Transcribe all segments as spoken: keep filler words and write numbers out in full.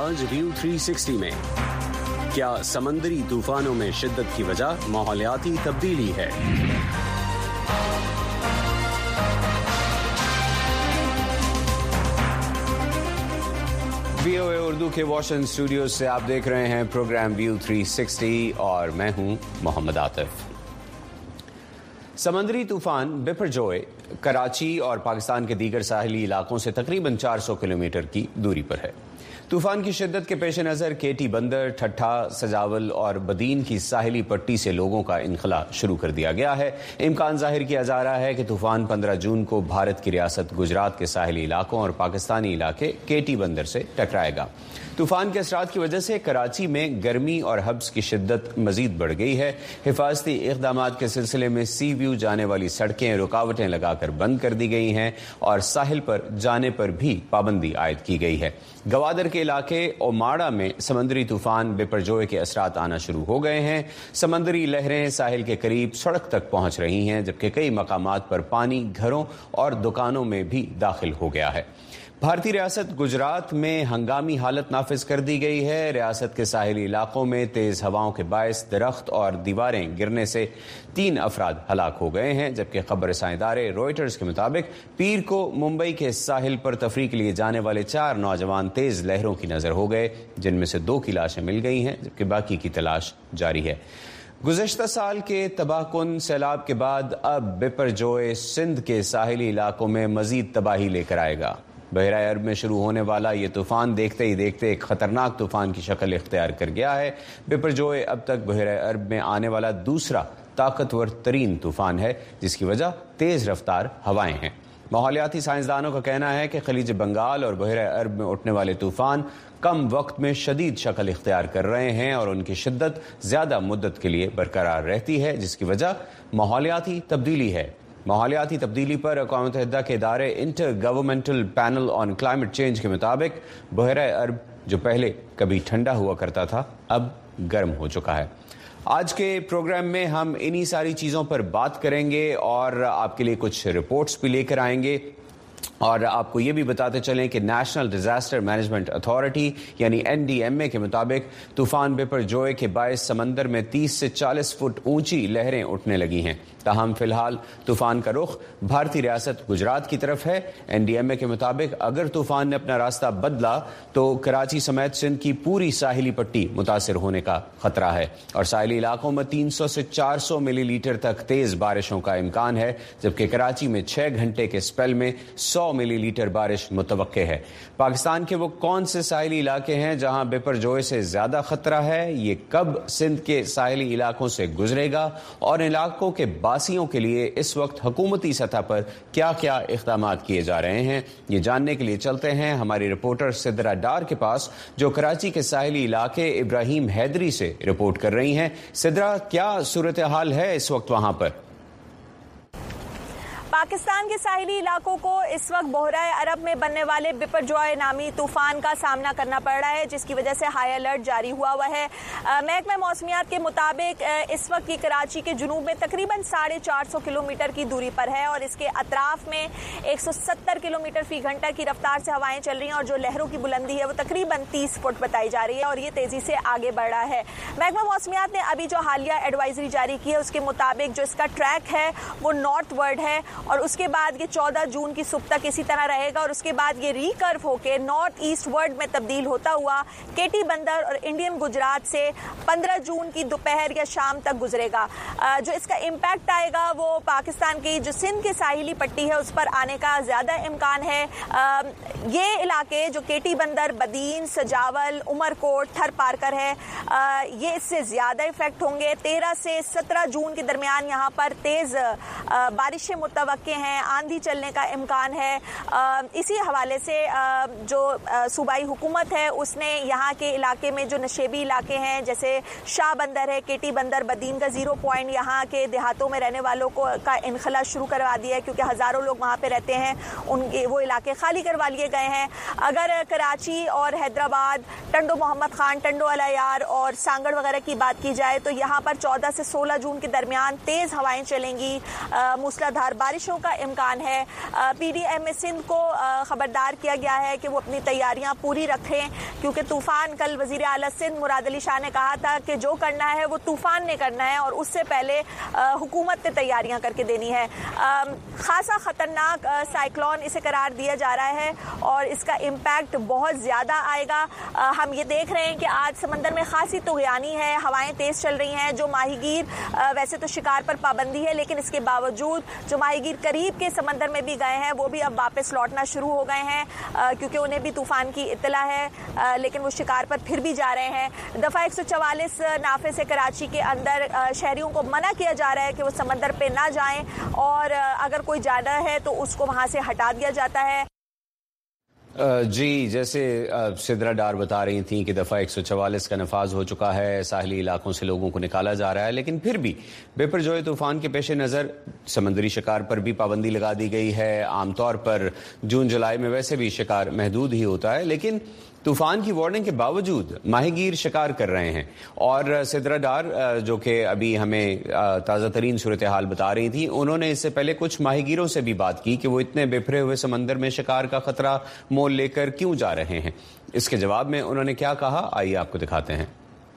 آج ویو تھری سکسٹی میں کیا سمندری طوفانوں میں شدت کی وجہ ماحولیاتی تبدیلی ہے؟ وی او اے اردو کے واشنگٹن اسٹوڈیوز سے آپ دیکھ رہے ہیں پروگرام ویو تھری سکسٹی اور میں ہوں محمد عاطف۔ سمندری طوفان بپرجوئے کراچی اور پاکستان کے دیگر ساحلی علاقوں سے تقریباً چار سو کلومیٹر کی دوری پر ہے۔ طوفان کی شدت کے پیش نظر کیٹی بندر، ٹھٹھا، سجاول اور بدین کی ساحلی پٹی سے لوگوں کا انخلا شروع کر دیا گیا ہے۔ امکان ظاہر کیا جا رہا ہے کہ طوفان پندرہ جون کو بھارت کی ریاست گجرات کے ساحلی علاقوں اور پاکستانی علاقے کیٹی بندر سے ٹکرائے گا۔ طوفان کے اثرات کی وجہ سے کراچی میں گرمی اور حبس کی شدت مزید بڑھ گئی ہے۔ حفاظتی اقدامات کے سلسلے میں سی ویو جانے والی سڑکیں رکاوٹیں لگا کر بند کر دی گئی ہیں اور ساحل پر جانے پر بھی پابندی عائد کی گئی ہے۔ گوادر کے علاقے اوماڑا میں سمندری طوفان بپرجوئے کے اثرات آنا شروع ہو گئے ہیں۔ سمندری لہریں ساحل کے قریب سڑک تک پہنچ رہی ہیں، جبکہ کئی مقامات پر پانی گھروں اور دکانوں میں بھی داخل ہو گیا ہے۔ بھارتی ریاست گجرات میں ہنگامی حالت نافذ کر دی گئی ہے۔ ریاست کے ساحلی علاقوں میں تیز ہواؤں کے باعث درخت اور دیواریں گرنے سے تین افراد ہلاک ہو گئے ہیں، جبکہ خبر رساں ادارے روئٹرز کے مطابق پیر کو ممبئی کے ساحل پر تفریح کے لیے جانے والے چار نوجوان تیز لہروں کی نظر ہو گئے، جن میں سے دو کی لاشیں مل گئی ہیں، جبکہ باقی کی تلاش جاری ہے۔ گزشتہ سال کے تباہ کن سیلاب کے بعد اب بپرجوئے سندھ کے ساحلی علاقوں میں مزید تباہی لے کر آئے گا۔ بحیرہ عرب میں شروع ہونے والا یہ طوفان دیکھتے ہی دیکھتے ایک خطرناک طوفان کی شکل اختیار کر گیا ہے۔ بپرجوئے اب تک بحیرہ عرب میں آنے والا دوسرا طاقتور ترین طوفان ہے، جس کی وجہ تیز رفتار ہوائیں ہیں۔ ماحولیاتی سائنسدانوں کا کہنا ہے کہ خلیج بنگال اور بحیرہ عرب میں اٹھنے والے طوفان کم وقت میں شدید شکل اختیار کر رہے ہیں اور ان کی شدت زیادہ مدت کے لیے برقرار رہتی ہے، جس کی وجہ ماحولیاتی تبدیلی ہے۔ ماحولیاتی تبدیلی پر اقوام متحدہ کے ادارے انٹر گورنمنٹل پینل آن کلائمیٹ چینج کے مطابق بحیرہ عرب جو پہلے کبھی ٹھنڈا ہوا کرتا تھا اب گرم ہو چکا ہے۔ آج کے پروگرام میں ہم انہی ساری چیزوں پر بات کریں گے اور آپ کے لیے کچھ رپورٹس بھی لے کر آئیں گے، اور آپ کو یہ بھی بتاتے چلیں کہ نیشنل ڈیزاسٹر مینجمنٹ اتھارٹی یعنی این ڈی ایم اے کے مطابق طوفان بپرجوئے کے باعث سمندر میں تیس سے چالیس فٹ اونچی لہریں اٹھنے لگی ہیں۔ تاہم فی الحال طوفان کا رخ بھارتی ریاست گجرات کی طرف ہے۔ این ڈی ایم اے کے مطابق اگر طوفان نے اپنا راستہ بدلا تو کراچی سمیت سندھ کی پوری ساحلی پٹی متاثر ہونے کا خطرہ ہے اور ساحلی علاقوں میں تین سو سے چار سو ملی لیٹر تک تیز بارشوں کا امکان ہے، جبکہ کراچی میں چھ گھنٹے کے اسپیل میں سو ملی لیٹر بارش متوقع ہے۔ پاکستان کے وہ کون سے ساحلی علاقے ہیں جہاں بپرجوئے سے زیادہ خطرہ ہے، یہ کب سندھ کے ساحلی علاقوں سے گزرے گا اور علاقوں کے باسیوں کے لیے اس وقت حکومتی سطح پر کیا کیا اقدامات کیے جا رہے ہیں، یہ جاننے کے لیے چلتے ہیں ہماری رپورٹر سدرا ڈار کے پاس، جو کراچی کے ساحلی علاقے ابراہیم حیدری سے رپورٹ کر رہی ہیں۔ سدرا، کیا صورتحال ہے اس وقت وہاں پر؟ پاکستان کے ساحلی علاقوں کو اس وقت بحیرہ عرب میں بننے والے بپرجوئے نامی طوفان کا سامنا کرنا پڑ رہا ہے، جس کی وجہ سے ہائی الرٹ جاری ہوا ہوا ہے۔ محکمہ موسمیات کے مطابق اس وقت یہ کراچی کے جنوب میں تقریباً ساڑھے چار سو کلومیٹر کی دوری پر ہے اور اس کے اطراف میں ایک سو ستر کلومیٹر فی گھنٹہ کی رفتار سے ہوائیں چل رہی ہیں اور جو لہروں کی بلندی ہے وہ تقریباً تیس فٹ بتائی جا رہی ہے اور یہ تیزی سے آگے بڑھ رہا ہے۔ محکمہ موسمیات نے ابھی جو حالیہ ایڈوائزری جاری کی ہے اس کے مطابق جو اس کا ٹریک ہے وہ نارتھ ورڈ ہے اور اس کے بعد یہ چودہ جون کی صبح تک اسی طرح رہے گا اور اس کے بعد یہ ریکرو ہو کے نارتھ ایسٹ ورڈ میں تبدیل ہوتا ہوا کیٹی بندر اور انڈین گجرات سے پندرہ جون کی دوپہر یا شام تک گزرے گا۔ جو اس کا امپیکٹ آئے گا وہ پاکستان کی جو سندھ کی ساحلی پٹی ہے اس پر آنے کا زیادہ امکان ہے۔ یہ علاقے جو کیٹی بندر، بدین، سجاول، عمر کوٹ، تھر پارکر ہے، یہ اس سے زیادہ افیکٹ ہوں گے۔ تیرہ سے سترہ جون کے درمیان یہاں پر تیز بارشیں متوقع ہیں، آندھی چلنے کا امکان ہے۔ اسی حوالے سے جو صوبائی حکومت ہے اس نے یہاں کے علاقے میں جو نشیبی علاقے ہیں جیسے شاہ بندر ہے، کیٹی بندر، بدین کا زیرو پوائنٹ، یہاں کے دیہاتوں میں رہنے والوں کو کا انخلا شروع کروا دیا ہے کیونکہ ہزاروں لوگ وہاں پہ رہتے ہیں، ان کے وہ علاقے خالی کروا لیے گئے ہیں۔ اگر کراچی اور حیدرآباد، ٹنڈو محمد خان، ٹنڈو الیار اور سانگڑ وغیرہ کی بات کی جائے تو یہاں پر چودہ سے سولہ جون کے درمیان تیز ہوائیں چلیں گی، موسلادھار بارش بارشوں کا امکان ہے۔ پی ڈی ایم سندھ کو خبردار کیا گیا ہے کہ وہ اپنی تیاریاں پوری رکھیں، کیونکہ طوفان کل وزیر اعلیٰ سندھ مراد علی شاہ نے کہا تھا کہ جو کرنا ہے وہ طوفان نے کرنا ہے اور اس سے پہلے حکومت نے تیاریاں کر کے دینی ہے۔ خاصا خطرناک سائیکلون اسے قرار دیا جا رہا ہے اور اس کا امپیکٹ بہت زیادہ آئے گا۔ ہم یہ دیکھ رہے ہیں کہ آج سمندر میں خاصی طغیانی ہے، ہوائیں تیز چل رہی ہیں۔ جو ماہی گیر ویسے تو شکار پر پابندی ہے، لیکن اس کے باوجود جو ماہی گیر قریب کے سمندر میں بھی گئے ہیں وہ بھی اب واپس لوٹنا شروع ہو گئے ہیں، کیونکہ انہیں بھی طوفان کی اطلاع ہے، لیکن وہ شکار پر پھر بھی جا رہے ہیں۔ دفعہ ایک سو چوالیس نافذ سے کراچی کے اندر شہریوں کو منع کیا جا رہا ہے کہ وہ سمندر پہ نہ جائیں، اور اگر کوئی جانا ہے تو اس کو وہاں سے ہٹا دیا جاتا ہے۔ جی، جیسے سدرا ڈار بتا رہی تھیں کہ دفعہ ایک سو چوالیس کا نفاذ ہو چکا ہے، ساحلی علاقوں سے لوگوں کو نکالا جا رہا ہے، لیکن پھر بھی بپر جوئے طوفان کے پیش نظر سمندری شکار پر بھی پابندی لگا دی گئی ہے۔ عام طور پر جون جولائی میں ویسے بھی شکار محدود ہی ہوتا ہے، لیکن طوفان کی وارننگ کے باوجود ماہی گیر شکار کر رہے ہیں۔ اور سدرا ڈار جو کہ ابھی ہمیں تازہ ترین صورتحال بتا رہی تھی، انہوں نے اس سے پہلے کچھ ماہی گیروں سے بھی بات کی کہ وہ اتنے بکھرے ہوئے سمندر میں شکار کا خطرہ مول لے کر کیوں جا رہے ہیں۔ اس کے جواب میں انہوں نے کیا کہا، آئیے آپ کو دکھاتے ہیں۔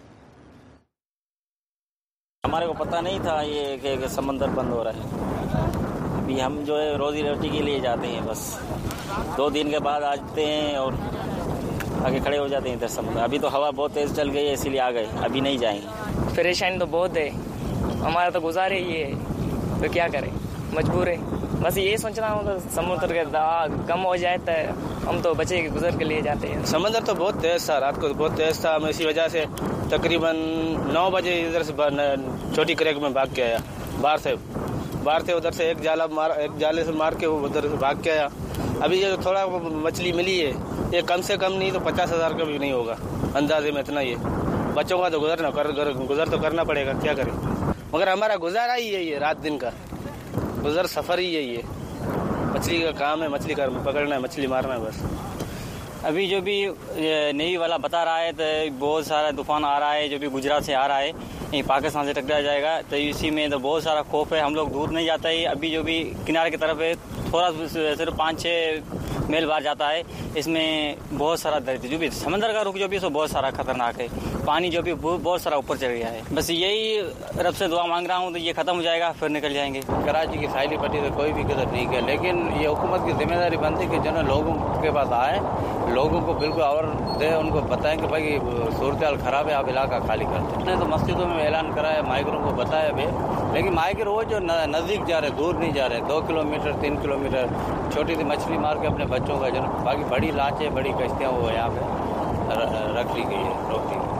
ہمارے کو پتہ نہیں تھا یہ کہ سمندر بند ہو رہا ہے، ابھی ہم جو ہے روزی روٹی کے لیے جاتے ہیں، بس دو دن کے بعد آتے ہیں اور آگے کھڑے ہو جاتے ہیں ادھر سمندر۔ ابھی تو ہوا بہت تیز چل گئی ہے، اسی لیے آ گئے، ابھی نہیں جائیں گے۔ پریشانی تو بہت ہے، ہمارا تو گزارے ہی ہے، تو کیا کریں، مجبور ہے۔ بس یہ سوچنا ہوگا سمندر کا کم ہو جائے تو ہم تو بچے کے گزر کے لیے جاتے ہیں۔ سمندر تو بہت تیز تھا، رات کو بہت تیز تھا، میں اسی وجہ سے تقریباً نو بجے ادھر سے چھوٹی کریک میں بھاگ کے آیا، باہر سے باہر سے ادھر سے ایک جالا مار ایک جالے سے مار کے وہ ادھر سے بھاگ کے آیا۔ ابھی یہ تھوڑا مچھلی ملی ہے، یہ کم سے کم نہیں تو پچاس ہزار کا بھی نہیں ہوگا اندازے میں، اتنا ہی ہے۔ بچوں کا تو گزرنا گزر تو کرنا پڑے گا، کیا کریں، مگر ہمارا گزارا ہی ہے، یہ رات دن کا گزر سفر ہی ہے، یہ مچھلی کا کام ہے، مچھلی کا پکڑنا ہے، مچھلی مارنا ہے بس۔ ابھی جو بھی نیوی والا بتا رہا ہے تو بہت سارا طوفان آ رہا ہے، جو بھی گجرات سے آ رہا ہے، یہ پاکستان سے ٹکرا جائے گا، تو اسی میں تو بہت سارا خوف ہے، ہم لوگ دور نہیں جاتا ہے۔ ابھی جو بھی کنارے کی طرف ہے، تھوڑا صرف پانچ چھ میل باہر جاتا ہے، اس میں بہت سارا درد، جو بھی سمندر کا رخ جو بھی سو بہت سارا خطرناک ہے، پانی جو بھی بہت سارا اوپر چڑھ گیا ہے۔ بس یہی رب سے دعا مانگ رہا ہوں تو یہ ختم ہو جائے گا، پھر نکل جائیں گے۔ کراچی کی ساحلی پٹی سے کوئی بھی قدر نہیں ہے، لیکن یہ حکومت کی ذمہ داری بنتی ہے کہ جو نا لوگوں کے پاس آئے، لوگوں کو بالکل اور دے، ان کو بتائیں کہ بھائی صورتحال خراب ہے، آپ علاقہ خالی کرتے ہیں۔ تو مسجدوں میں اعلان کرا ہے، مائیگروں کو بتایا بھی، لیکن مائیگر وہ جو نزدیک جا رہے، دور نہیں جا رہے، دو کلو میٹر تین کلو میٹر چھوٹی سی مچھلی مار کے اپنے بچوں کا جو باقی بڑی لانچیں بڑی کشتیاں وہ یہاں پہ رکھ لی گئی ہے، روک دی گئی۔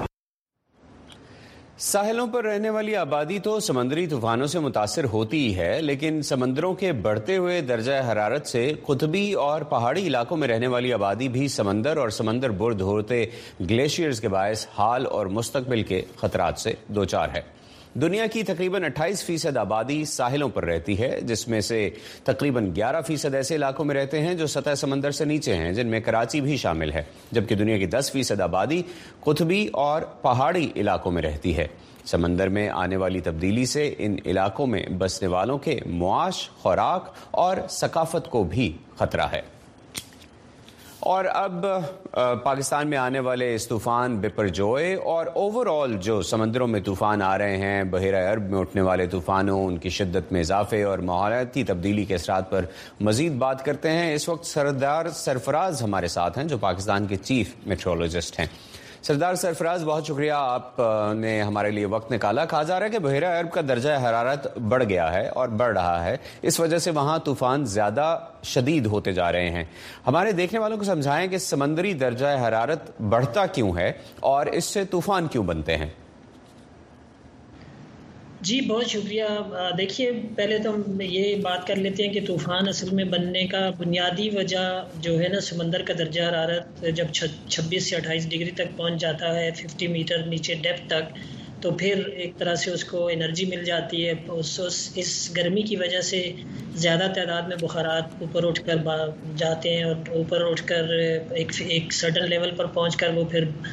ساحلوں پر رہنے والی آبادی تو سمندری طوفانوں سے متاثر ہوتی ہی ہے، لیکن سمندروں کے بڑھتے ہوئے درجہ حرارت سے قطبی اور پہاڑی علاقوں میں رہنے والی آبادی بھی سمندر اور سمندر برد ہوتے گلیشیئرز کے باعث حال اور مستقبل کے خطرات سے دوچار ہے۔ دنیا کی تقریباً اٹھائیس فیصد آبادی ساحلوں پر رہتی ہے، جس میں سے تقریباً گیارہ فیصد ایسے علاقوں میں رہتے ہیں جو سطح سمندر سے نیچے ہیں، جن میں کراچی بھی شامل ہے، جبکہ دنیا کی دس فیصد آبادی قطبی اور پہاڑی علاقوں میں رہتی ہے۔ سمندر میں آنے والی تبدیلی سے ان علاقوں میں بسنے والوں کے معاش، خوراک اور ثقافت کو بھی خطرہ ہے۔ اور اب پاکستان میں آنے والے اس طوفان بپر جوئے اور اوور آل جو سمندروں میں طوفان آ رہے ہیں، بحیرہ عرب میں اٹھنے والے طوفانوں، ان کی شدت میں اضافے اور ماحولیاتی تبدیلی کے اثرات پر مزید بات کرتے ہیں۔ اس وقت سردار سرفراز ہمارے ساتھ ہیں، جو پاکستان کے چیف میٹرولوجسٹ ہیں۔ سردار سرفراز، بہت شکریہ، آپ نے ہمارے لیے وقت نکالا۔ کہا جا رہا ہے کہ بحیرہ عرب کا درجہ حرارت بڑھ گیا ہے اور بڑھ رہا ہے، اس وجہ سے وہاں طوفان زیادہ شدید ہوتے جا رہے ہیں۔ ہمارے دیکھنے والوں کو سمجھائیں کہ سمندری درجہ حرارت بڑھتا کیوں ہے اور اس سے طوفان کیوں بنتے ہیں؟ جی بہت شکریہ۔ دیکھیے، پہلے تو ہم یہ بات کر لیتے ہیں کہ طوفان اصل میں بننے کا بنیادی وجہ جو ہے نا، سمندر کا درجہ حرارت جب چھبیس سے اٹھائیس ڈگری تک پہنچ جاتا ہے، پچاس میٹر نیچے ڈیپتھ تک، تو پھر ایک طرح سے اس کو انرجی مل جاتی ہے۔ اس اس گرمی کی وجہ سے زیادہ تعداد میں بخارات اوپر اٹھ کر جاتے ہیں اور اوپر اٹھ کر ایک ایک سرٹن لیول پر پہنچ کر وہ پھر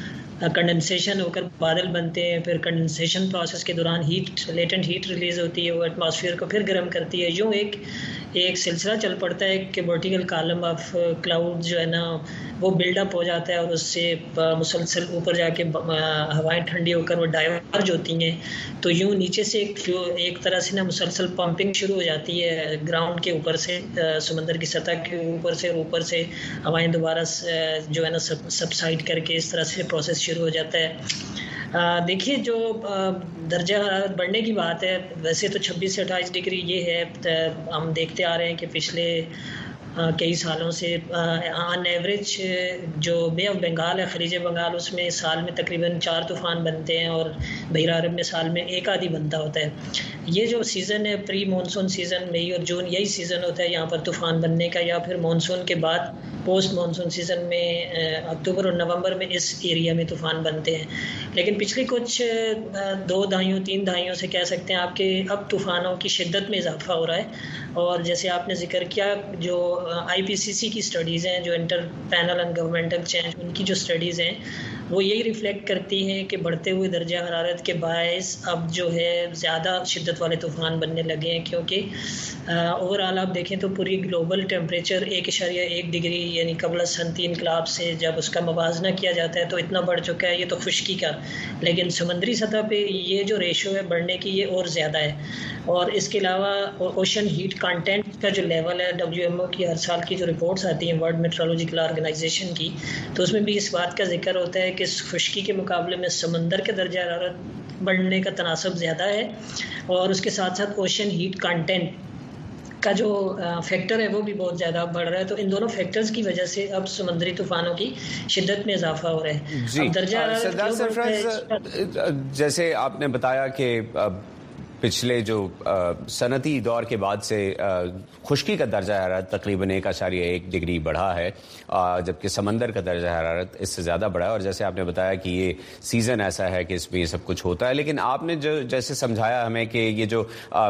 کنڈنسیشن ہو کر بادل بنتے ہیں، پھر کنڈنسیشن پروسیس کے دوران ہیٹ لیٹنٹ ہیٹ ریلیز ہوتی ہے، وہ ایٹماسفیئر کو پھر گرم کرتی ہے. یوں ایک ایک سلسلہ چل پڑتا ہے کہ ورٹیکل کالم آف کلاؤڈ جو ہے نا وہ بلڈ اپ ہو جاتا ہے، اور اس سے مسلسل اوپر جا کے ہوائیں ٹھنڈی ہو کر وہ ڈائیورج ہوتی ہیں. تو یوں نیچے سے ایک ایک طرح سے نا مسلسل پمپنگ شروع ہو جاتی ہے گراؤنڈ کے اوپر سے، سمندر کی سطح کے اوپر سے، اوپر سے ہوائیں دوبارہ جو ہے نا سبسائڈ کر کے اس طرح سے پروسیس شروع ہو جاتا ہے. دیکھیے جو درجہ حرارت بڑھنے کی بات ہے، ویسے تو چھبیس سے اٹھائیس ڈگری یہ ہے، ہم دیکھتے آ رہے ہیں کہ پچھلے کئی سالوں سے آن ایوریج جو بے آف بنگال ہے، خلیج بنگال، اس میں سال میں تقریباً چار طوفان بنتے ہیں، اور بحیرہ عرب میں سال میں ایک آدھی بنتا ہوتا ہے. یہ جو سیزن ہے پری مانسون سیزن، مئی اور جون، یہی سیزن ہوتا ہے یہاں پر طوفان بننے کا، یا پھر مانسون کے بعد پوسٹ مانسون سیزن میں اکتوبر اور نومبر میں اس ایریا میں طوفان بنتے ہیں. لیکن پچھلی کچھ دو دہائیوں تین دہائیوں سے کہہ سکتے ہیں آپ کہ اب طوفانوں کی شدت میں اضافہ ہو رہا ہے. اور جیسے آپ نے ذکر کیا، جو آئی پی سی سی کی سٹڈیز ہیں، جو انٹر پینل اینڈ گورنمنٹل چینج، ان کی جو سٹڈیز ہیں وہ یہی ریفلیکٹ کرتی ہیں کہ بڑھتے ہوئے درجہ حرارت کے باعث اب جو ہے زیادہ شدت والے طوفان بننے لگے ہیں، کیونکہ اوور آل آپ دیکھیں تو پوری گلوبل ٹیمپریچر ایک اشاریہ ایک ڈگری یعنی قبل صنعتی انقلاب سے جب اس کا موازنہ کیا جاتا ہے تو اتنا بڑھ چکا ہے. یہ تو خشکی کا، لیکن سمندری سطح پہ یہ جو ریشو ہے بڑھنے کی یہ اور زیادہ ہے. اور اس کے علاوہ اوشن ہیٹ کانٹینٹ کا جو لیول ہے، ڈبلیو ایم او کی ہر سال کی جو رپورٹس آتی ہیں ورلڈ میٹرولوجیکل آرگنائزیشن کی، تو اس میں بھی اس بات کا ذکر ہوتا ہے کہ خشکی کے مقابلے میں سمندر کے درجہ حرارت بڑھنے کا تناسب زیادہ ہے، اور اس کے ساتھ ساتھ اوشن ہیٹ کانٹینٹ کا جو فیکٹر ہے وہ بھی بہت زیادہ بڑھ رہا ہے. تو ان دونوں فیکٹرز کی وجہ سے اب سمندری طوفانوں کی شدت میں اضافہ ہو رہا ہے. جی سردار، جیسے آپ نے بتایا کہ پچھلے جو صنعتی دور کے بعد سے خشکی کا درجہ حرارت تقریباً ایک اشاریہ ایک ڈگری بڑھا ہے، جبکہ سمندر کا درجہ حرارت اس سے زیادہ بڑھا ہے. اور جیسے آپ نے بتایا کہ یہ سیزن ایسا ہے کہ اس میں یہ سب کچھ ہوتا ہے، لیکن آپ نے جو جیسے سمجھایا ہمیں کہ یہ جو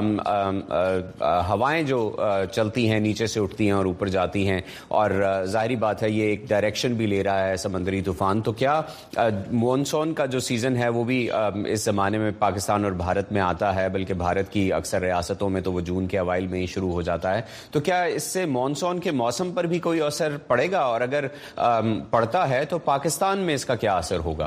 ہوائیں جو چلتی ہیں نیچے سے اٹھتی ہیں اور اوپر جاتی ہیں، اور ظاہری بات ہے یہ ایک ڈائریکشن بھی لے رہا ہے سمندری طوفان، تو کیا مونسون کا جو سیزن ہے وہ بھی اس زمانے میں پاکستان اور بھارت میں آتا ہے؟ کہ بھارت کی اکثر ریاستوں میں تو وہ جون کے اوائل میں ہی شروع ہو جاتا ہے. تو کیا اس سے مانسون کے موسم پر بھی کوئی اثر پڑے گا، اور اگر پڑتا ہے تو پاکستان میں اس کا کیا اثر ہوگا؟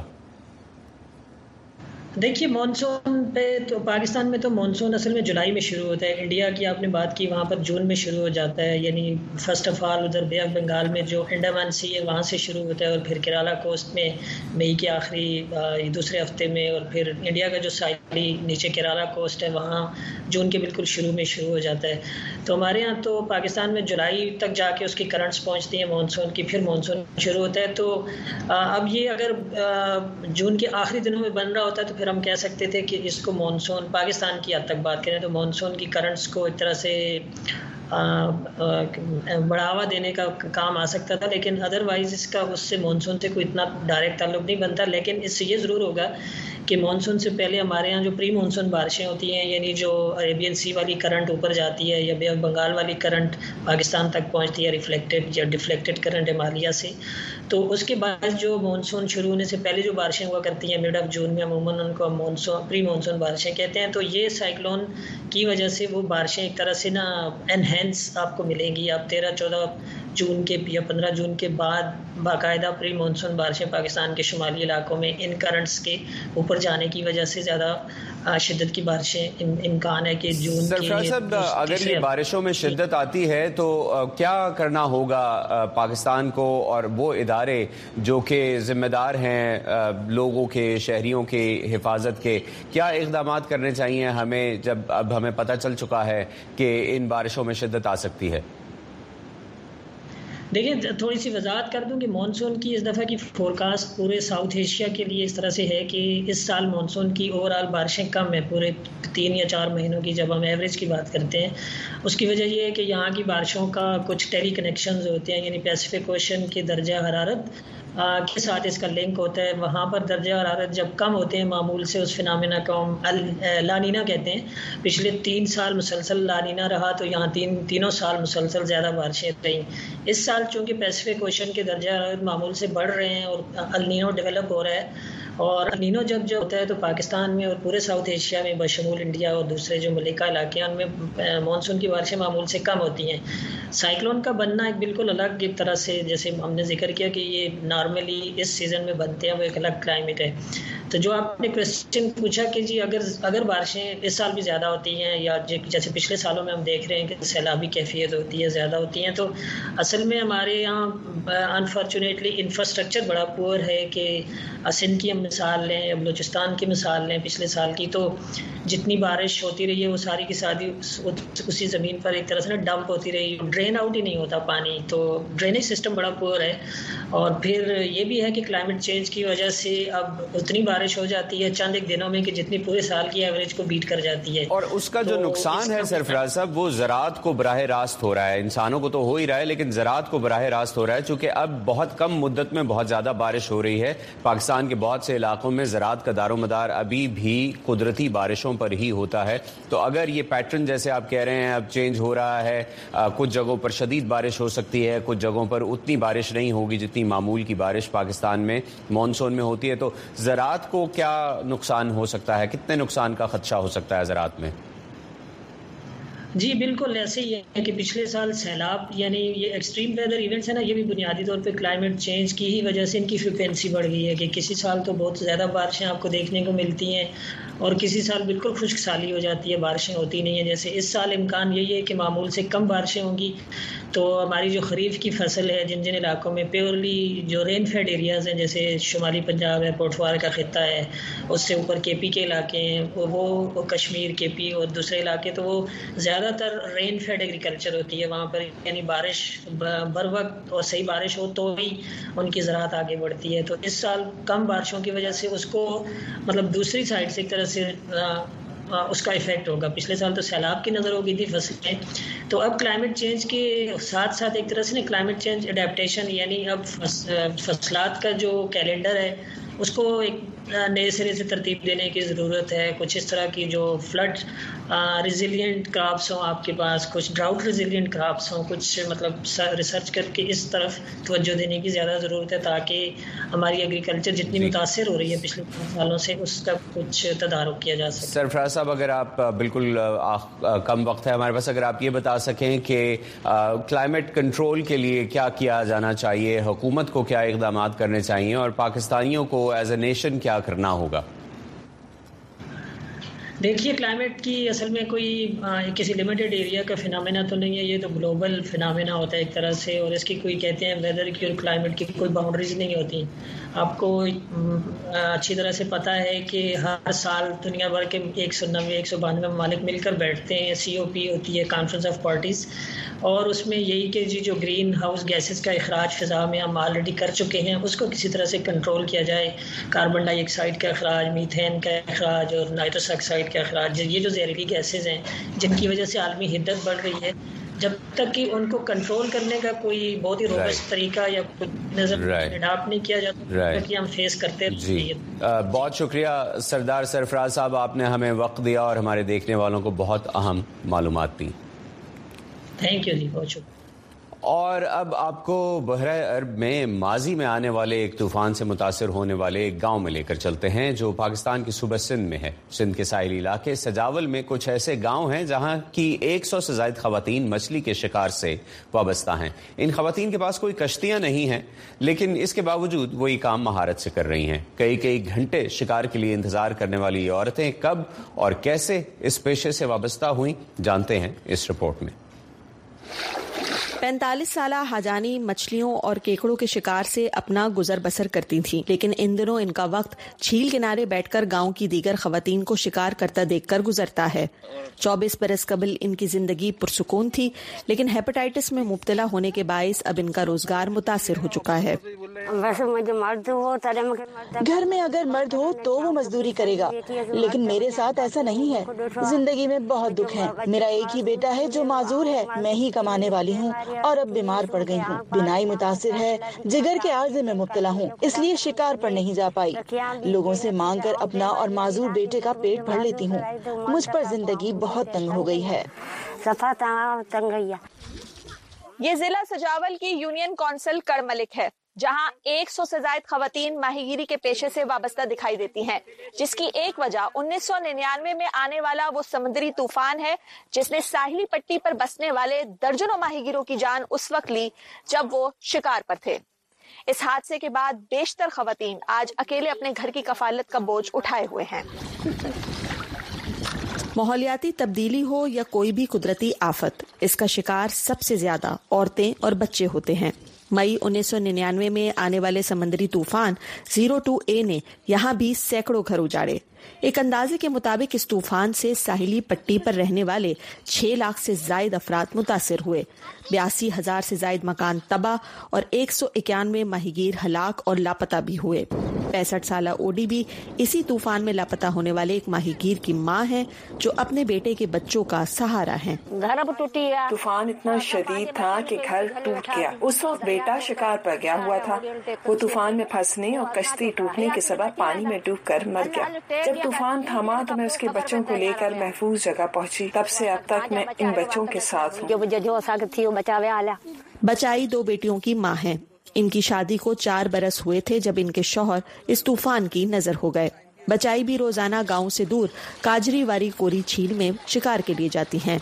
دیکھیے مانسون پہ تو پاکستان میں تو مانسون اصل میں جولائی میں شروع ہوتا ہے. انڈیا کی آپ نے بات کی، وہاں پر جون میں شروع ہو جاتا ہے، یعنی فرسٹ آف آل ادھر بے آف بنگال میں جو انڈمان سی ہے وہاں سے شروع ہوتا ہے، اور پھر کیرالا کوسٹ میں مئی کے آخری دوسرے ہفتے میں، اور پھر انڈیا کا جو ساحلی نیچے کیرالا کوسٹ ہے وہاں جون کے بالکل شروع میں شروع ہو جاتا ہے. تو ہمارے یہاں تو پاکستان میں جولائی تک جا کے اس کی کرنٹس پہنچتی ہیں مانسون کی، پھر مانسون شروع ہوتا ہے. تو اب یہ اگر جون کے آخری دنوں میں بن رہا ہوتا ہے تو پھر ہم کہہ سکتے تھے کہ اس کو مانسون، پاکستان کی حد تک بات کریں تو مانسون کی کرنٹس کو ایک طرح سے بڑھاوا دینے کا کام آ سکتا تھا، لیکن ادروائز اس کا اس سے مانسون سے کوئی اتنا ڈائریکٹ تعلق نہیں بنتا. لیکن اس سے یہ ضرور ہوگا کہ مانسون سے پہلے ہمارے یہاں جو پری مانسون بارشیں ہوتی ہیں، یعنی جو عربین سی والی کرنٹ اوپر جاتی ہے یا بے آف بنگال والی کرنٹ پاکستان تک پہنچتی ہے ریفلیکٹڈ یا ڈیفلیکٹڈ کرنٹ ہمالیہ سے، تو اس کے بعد جو مانسون شروع ہونے سے پہلے جو بارشیں ہوا کرتی ہیں مڈ آف جون میں، عموماً ان کو مانسون پری مانسون بارشیں کہتے ہیں. تو یہ سائیکلون کی وجہ سے وہ بارشیں ایک طرح سے نا انہینس آپ کو ملیں گی. آپ تیرہ چودہ جون کے یا پندرہ جون کے بعد باقاعدہ پری مانسون بارشیں پاکستان کے شمالی علاقوں میں ان کرنٹس کے اوپر جانے کی وجہ سے زیادہ شدت کی بارشیں امکان ہے کہ جون سرفراز صاحب اگر یہ بارشوں میں شدت آتی ہے تو کیا کرنا ہوگا پاکستان کو اور وہ ادارے جو کہ ذمہ دار ہیں لوگوں کے، شہریوں کے حفاظت کے، کیا اقدامات کرنے چاہیے ہمیں جب اب ہمیں پتہ چل چکا ہے کہ ان بارشوں میں شدت آ سکتی ہے؟ دیکھیں تھوڑی سی وضاحت کر دوں کہ مانسون کی اس دفعہ کی فورکاسٹ پورے ساؤتھ ایشیا کے لیے اس طرح سے ہے کہ اس سال مانسون کی اوور آل بارشیں کم ہیں پورے تین یا چار مہینوں کی جب ہم ایوریج کی بات کرتے ہیں. اس کی وجہ یہ ہے کہ یہاں کی بارشوں کا کچھ ٹیلی کنیکشنز ہوتے ہیں، یعنی پیسیفک اوشن کے درجہ حرارت کے ساتھ اس کا لنک ہوتا ہے. وہاں پر درجہ حرارت جب کم ہوتے ہیں معمول سے, اس فنامنا کو ہم لانینا کہتے ہیں. پچھلے تین سال مسلسل لانینا رہا تو یہاں تین تینوں سال مسلسل زیادہ بارشیں رہیں. اس سال چونکہ پیسفک اوشن کے درجہ حرارت معمول سے بڑھ رہے ہیں اور النینو ڈیولپ ہو رہا ہے, اور النینو جب جو ہوتا ہے تو پاکستان میں اور پورے ساؤتھ ایشیا میں بشمول انڈیا اور دوسرے جو ملکہ علاقے ہیں ان میں مانسون کی بارشیں معمول سے کم ہوتی ہیں. سائیکلون کا بننا ایک بالکل الگ ایک طرح سے, جیسے ہم نے ذکر کیا کہ یہ نارملی اس سیزن میں بنتے ہیں, وہ ایک الگ کلائمیٹ ہے. تو جو آپ نے کوشچن پوچھا کہ جی اگر اگر بارشیں اس سال بھی زیادہ ہوتی ہیں یا جیسے پچھلے سالوں میں ہم دیکھ رہے ہیں کہ سیلابی کیفیت ہوتی ہے, زیادہ ہوتی ہیں, تو اصل میں ہمارے یہاں انفارچونیٹلی انفراسٹرکچر بڑا پور ہے. کہ سندھ کی ہم مثال لیں یا بلوچستان کی مثال لیں پچھلے سال کی, تو جتنی بارش ہوتی رہی ہے وہ ساری کی ساری اسی زمین پر ایک طرح سے نا ڈمپ ہوتی رہی, ڈرین آؤٹ ہی نہیں ہوتا پانی. تو ڈرینیج سسٹم بڑا پور ہے. اور پھر یہ بھی ہے کہ کلائمیٹ چینج کی وجہ سے اب اتنی بارش ہو جاتی ہے چند ایک دنوں میں کہ جتنی پورے سال کی ایوریج کو بیٹ کر جاتی ہے. اور اس کا جو نقصان ہے سرفراز صاحب وہ زراعت کو براہ راست ہو رہا ہے. انسانوں کو تو ہو ہی رہا ہے لیکن زراعت کو براہ راست ہو رہا ہے, چونکہ اب بہت کم مدت میں بہت زیادہ بارش ہو رہی ہے. پاکستان کے بہت سے علاقوں میں زراعت کا دار و مدار ابھی بھی قدرتی بارشوں پر ہی ہوتا ہے. تو اگر یہ پیٹرن جیسے آپ کہہ رہے ہیں اب چینج ہو رہا ہے, کچھ جگہوں پر شدید بارش ہو سکتی ہے, کچھ جگہوں پر اتنی بارش نہیں ہوگی جتنی معمول کی بارش پاکستان میں مانسون میں ہوتی ہے, تو زراعت کو کیا نقصان ہو سکتا ہے, کتنے نقصان کا خدشہ ہو سکتا ہے زراعت میں؟ جی بالکل ایسے ہی ہے کہ پچھلے سال سیلاب یعنی یہ ایکسٹریم ویدر ایونٹس ہیں نا, یہ بھی بنیادی طور پہ کلائمیٹ چینج کی ہی وجہ سے ان کی فریکوینسی بڑھ گئی ہے. کہ کسی سال تو بہت زیادہ بارشیں آپ کو دیکھنے کو ملتی ہیں اور کسی سال بالکل خشک سالی ہو جاتی ہے, بارشیں ہوتی نہیں ہیں. جیسے اس سال امکان یہی ہے کہ معمول سے کم بارشیں ہوں گی, تو ہماری جو خریف کی فصل ہے جن جن علاقوں میں پیورلی جو رین فیڈ ایریاز ہیں جیسے شمالی پنجاب ہے, پوٹھوار کا خطہ ہے, اس سے اوپر کے پی کے علاقے ہیں, وہ وہ کشمیر کے پی اور دوسرے علاقے, تو وہ زیادہ تر رین فیڈ ایگریکلچر ہوتی ہے وہاں پر. یعنی بارش بر وقت اور صحیح بارش ہو تو ہی ان کی زراعت آگے بڑھتی ہے. تو اس سال کم بارشوں کی وجہ سے اس کو مطلب دوسری سائڈ سے ایک طرح سے اس کا ایفیکٹ ہوگا. پچھلے سال تو سیلاب کی نظر ہو گئی تھی فصلیں, تو اب کلائمیٹ چینج کے ساتھ ساتھ ایک طرح سے نا کلائمیٹ چینج اڈیپٹیشن یعنی اب فصلات کا جو کیلنڈر ہے اس کو ایک نئے سرے سے ترتیب دینے کی ضرورت ہے. کچھ اس طرح کی جو فلڈ ریزیلینٹ کراپس ہوں آپ کے پاس, کچھ ڈراؤٹ ریزیلینٹ کراپس ہوں, کچھ مطلب ریسرچ کر کے اس طرف توجہ دینے کی زیادہ ضرورت ہے تاکہ ہماری ایگریکلچر جتنی متاثر ہو رہی ہے پچھلے سالوں سے اس کا کچھ تدارک کیا جا سکے. سرفراز صاحب اگر آپ بالکل کم وقت ہے ہمارے پاس, اگر آپ یہ بتا سکیں کہ کلائمیٹ کنٹرول کے لیے کیا کیا جانا چاہیے, حکومت کو کیا اقدامات کرنے چاہیے اور پاکستانیوں کو ایز اے نیشن کیا کرنا ہوگا؟ دیکھیے کلائمیٹ کی اصل میں کوئی کسی لمیٹڈ ایریا کا فنامنا تو نہیں ہے, یہ تو گلوبل فنامنا ہوتا ہے ایک طرح سے, اور اس کی کوئی کہتے ہیں ویدر کی اور کلائمیٹ کی کوئی باؤنڈریز نہیں ہوتی. آپ کو اچھی طرح سے پتہ ہے کہ ہر سال دنیا بھر کے ایک سو نوے ایک سو بانوے ممالک مل کر بیٹھتے ہیں, سی او پی ہوتی ہے کانفرنس آف پارٹیز, اور اس میں یہی کہ جی جو گرین ہاؤس گیسز کا اخراج فضا میں ہم آلریڈی کر چکے ہیں اس کو کسی طرح سے کنٹرول کیا جائے. کاربن ڈائی آکسائڈ کا اخراج, میتھین کا اخراج اور نائٹرس آکسائڈ کا اخراج, یہ جو زہریلی گیسز ہیں جن کی وجہ سے عالمی حدت بڑھ رہی ہے, جب تک کہ ان کو کنٹرول کرنے کا کوئی بہت ہی روبسٹ طریقہ یا نظر اڈاپٹ نہیں کیا جاتا کہ ہم فیس کرتے رہتے ہیں. بہت شکریہ سردار سرفراز صاحب, آپ نے ہمیں وقت دیا اور ہمارے دیکھنے والوں کو بہت اہم معلومات دی. تھینک یو جی, بہت شکریہ. اور اب آپ کو بحیرہ عرب میں ماضی میں آنے والے ایک طوفان سے متاثر ہونے والے ایک گاؤں میں لے کر چلتے ہیں جو پاکستان کی صوبہ سندھ میں ہے. سندھ کے ساحلی علاقے سجاول میں کچھ ایسے گاؤں ہیں جہاں کی ایک سو سے زائد خواتین مچھلی کے شکار سے وابستہ ہیں. ان خواتین کے پاس کوئی کشتیاں نہیں ہیں لیکن اس کے باوجود وہ یہ کام مہارت سے کر رہی ہیں. کئی کئی گھنٹے شکار کے لیے انتظار کرنے والی یہ عورتیں کب اور کیسے اس پیشے سے وابستہ ہوئیں, جانتے ہیں اس رپورٹ میں. پینتالیس سالہ حاجانی مچھلیوں اور کیکڑوں کے شکار سے اپنا گزر بسر کرتی تھیں, لیکن ان دنوں ان کا وقت جھیل کنارے بیٹھ کر گاؤں کی دیگر خواتین کو شکار کرتا دیکھ کر گزرتا ہے. چوبیس برس قبل ان کی زندگی پرسکون تھی, لیکن ہیپاٹائٹس میں مبتلا ہونے کے باعث اب ان کا روزگار متاثر ہو چکا ہے. گھر میں اگر مرد ہو تو وہ مزدوری کرے گا، لیکن میرے ساتھ ایسا نہیں ہے. زندگی میں بہت دکھ ہے. میرا ایک ہی بیٹا ہے جو معذور ہے. میں ہی کمانے والی ہوں اور اب بیمار پڑ گئی ہوں. بینائی متاثر ہے. جگر کے عارضے میں مبتلا ہوں، اس لیے شکار پر نہیں جا پائی. لوگوں سے مانگ کر اپنا اور معذور بیٹے کا پیٹ بھر لیتی ہوں. مجھ پر زندگی بہت تنگ ہو گئی ہے. یہ ضلع سجاول کی یونین کونسل کڑملک ہے، جہاں ایک سو سے زائد خواتین ماہی گیری کے پیشے سے وابستہ دکھائی دیتی ہیں، جس کی ایک وجہ انیس سو ننانوے میں آنے والا وہ سمندری طوفان ہے جس نے ساحلی پٹی پر بسنے والے درجنوں ماہی گیروں کی جان اس وقت لی جب وہ شکار پر تھے. اس حادثے کے بعد بیشتر خواتین آج اکیلے اپنے گھر کی کفالت کا بوجھ اٹھائے ہوئے ہیں. ماحولیاتی تبدیلی ہو یا کوئی بھی قدرتی آفت، اس کا شکار سب سے زیادہ عورتیں اور بچے ہوتے ہیں. مئی انیس سو ننانوے میں آنے والے سمندری طوفان زیرو ٹو اے نے یہاں بھی سینکڑوں گھر اجاڑے. ایک اندازے کے مطابق اس طوفان سے ساحلی پٹی پر رہنے والے چھ لاکھ سے زائد افراد متاثر ہوئے. بیاسی ہزار سے زائد مکان تباہ اور ایک سو اکیانوے ماہی گیر ہلاک اور لاپتہ بھی ہوئے. پینسٹھ سالہ اوڈی بھی اسی طوفان میں لاپتہ ہونے والے ایک ماہی گیر کی ماں ہے جو اپنے بیٹے کے بچوں کا سہارا ہے. طوفان اتنا شدید تھا کہ گھر ٹوٹ گیا. اس وقت بیٹا شکار پر گیا ہوا تھا. وہ طوفان میں پھنسنے اور کشتی ٹوٹنے کے سبب پانی میں ڈوب کر مر گیا. جب طوفان تھما تو میں اس کے بچوں کو لے کر محفوظ جگہ پہنچی. تب سے اب تک میں ان بچوں کے ساتھ ہوں. بچائی دو بیٹیوں کی ماں ہے. ان کی شادی کو چار برس ہوئے تھے جب ان کے شوہر اس طوفان کی نظر ہو گئے. بچائی بھی روزانہ گاؤں سے دور کاجری واری کوری چھیل میں شکار کے لیے جاتی ہیں.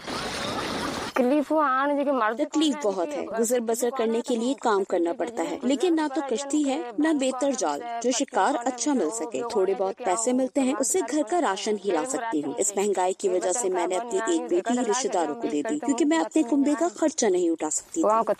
تکلیف بہت ہے. گزر بسر کرنے کے لیے کام کرنا پڑتا ہے، لیکن نہ تو کشتی ہے نہ بہتر جال جو شکار اچھا مل سکے. تھوڑے بہت پیسے ملتے ہیں، اس سے گھر کا راشن ہی لا سکتی ہوں. اس مہنگائی کی وجہ سے میں نے اپنی ایک بیٹی رشتہ داروں کو دے دی کیونکہ میں اپنے کنبے کا خرچہ نہیں اٹھا سکتی.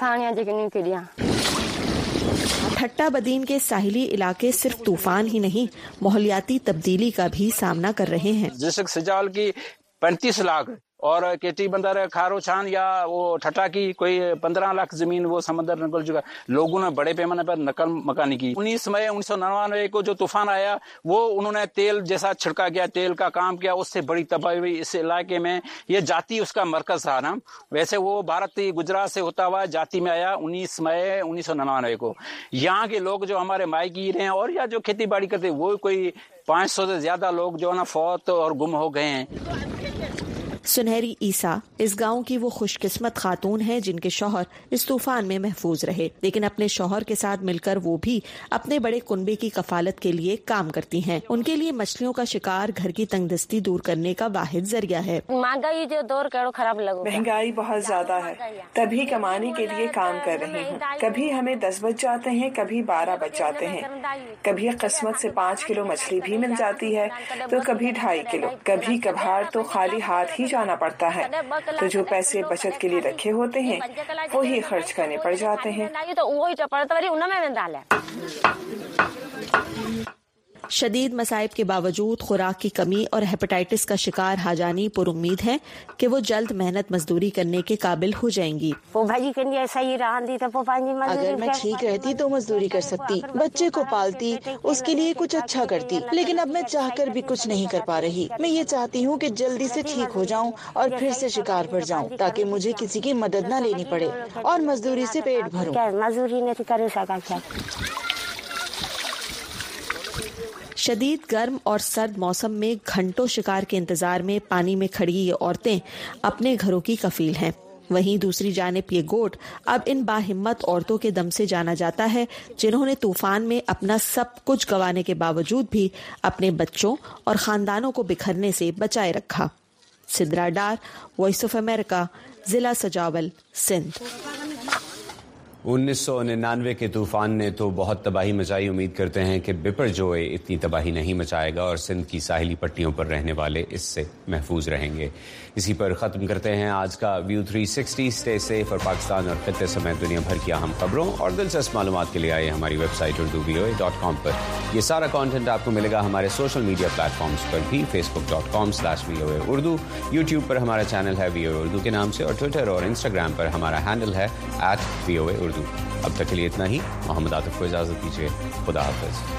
ٹھٹا بدین کے ساحلی علاقے صرف طوفان ہی نہیں، ماحولیاتی تبدیلی کا بھی سامنا کر رہے ہیں. جیسے سجاول کی پینتیس لاکھ اور کیٹی بندر کھارو چھان یا وہ ٹھٹا کی کوئی پندرہ لاکھ زمین وہ سمندر نکل چکا. لوگوں نے بڑے پیمانے پر نقل مکانی کی. انیس مئی انیس سو ننانوے کو جو طوفان آیا وہ انہوں نے تیل جیسا چھڑکا گیا، تیل کا کام کیا، اس سے بڑی تباہی ہوئی. اس علاقے میں یہ جاتی اس کا مرکز تھا نا. ویسے وہ بھارت گجرات سے ہوتا ہوا جاتی میں آیا انیس مئی انیس سو ننانوے کو. یہاں کے لوگ جو ہمارے مائی گیر ہیں اور یا جو کھیتی باڑی کرتے وہ کوئی پانچ سو سے زیادہ لوگ جو ہے نا فوت اور گم ہو گئے ہیں. سنہری عیسیٰ اس گاؤں کی وہ خوش قسمت خاتون ہیں جن کے شوہر اس طوفان میں محفوظ رہے، لیکن اپنے شوہر کے ساتھ مل کر وہ بھی اپنے بڑے کنبے کی کفالت کے لیے کام کرتی ہیں. ان کے لیے مچھلیوں کا شکار گھر کی تنگ دستی دور کرنے کا واحد ذریعہ ہے. مہنگائی جو دور کرو خراب لگو مہنگائی بہت زیادہ ہے، تبھی کمانے کے لیے کام کر رہی ہوں. کبھی ہمیں دس بج جاتے ہیں، کبھی بارہ بج جاتے ہیں. کبھی قسمت سے پانچ کلو مچھلی بھی مل جاتی ہے تو کبھی ڈھائی کلو. کبھی کبھار تو خالی ہاتھ ہی جانا پڑتا ہے، تو جو پیسے بچت کے لیے رکھے ہوتے ہیں وہی خرچ کرنے پڑ جاتے ہیں. شدید مصائب کے باوجود خوراک کی کمی اور ہیپاٹائٹس کا شکار حاجانی پر امید ہے کہ وہ جلد محنت مزدوری کرنے کے قابل ہو جائیں گی. اگر میں ٹھیک رہتی تو مزدوری کر سکتی، بچے کو پالتی، اس کے لیے کچھ اچھا کرتی، لیکن اب میں چاہ کر بھی کچھ نہیں کر پا رہی. میں یہ چاہتی ہوں کہ جلدی سے ٹھیک ہو جاؤں اور پھر سے شکار پر جاؤں تاکہ مجھے کسی کی مدد نہ لینی پڑے اور مزدوری سے پیٹ بھروں. شدید گرم اور سرد موسم میں گھنٹوں شکار کے انتظار میں پانی میں کھڑی یہ عورتیں اپنے گھروں کی کفیل ہیں. وہیں دوسری جانب یہ گوٹ اب ان باہمت عورتوں کے دم سے جانا جاتا ہے جنہوں نے طوفان میں اپنا سب کچھ گنوانے کے باوجود بھی اپنے بچوں اور خاندانوں کو بکھرنے سے بچائے رکھا. سدرا ڈار، وائس آف امریکہ، ضلع سجاول، سندھ. انیس سو ننانوے کے طوفان نے تو بہت تباہی مچائی. امید کرتے ہیں کہ بپر جوئے اتنی تباہی نہیں مچائے گا اور سندھ کی ساحلی پٹیوں پر رہنے والے اس سے محفوظ رہیں گے. اسی پر ختم کرتے ہیں آج کا ویو تھری سکسٹی. اسٹے سیف اور پاکستان اور خطے سمیت دنیا بھر کی اہم خبروں اور دلچسپ معلومات کے لیے آئے ہماری ویب سائٹ اردو وی او اے ڈاٹ کام پر. یہ سارا کانٹینٹ آپ کو ملے گا ہمارے سوشل میڈیا پلیٹ فارمز پر بھی، فیس بک ڈاٹ کام سلیش وی او اے اردو، یوٹیوب پر ہمارا چینل ہے وی او اے اردو کے نام سے، اور ٹویٹر اور انسٹاگرام پر ہمارا ہینڈل ہے ایٹ وی او اے اردو. اردو. اب تک کے لیے اتنا ہی. محمد عاطف کو اجازت دیجیے. خدا حافظ.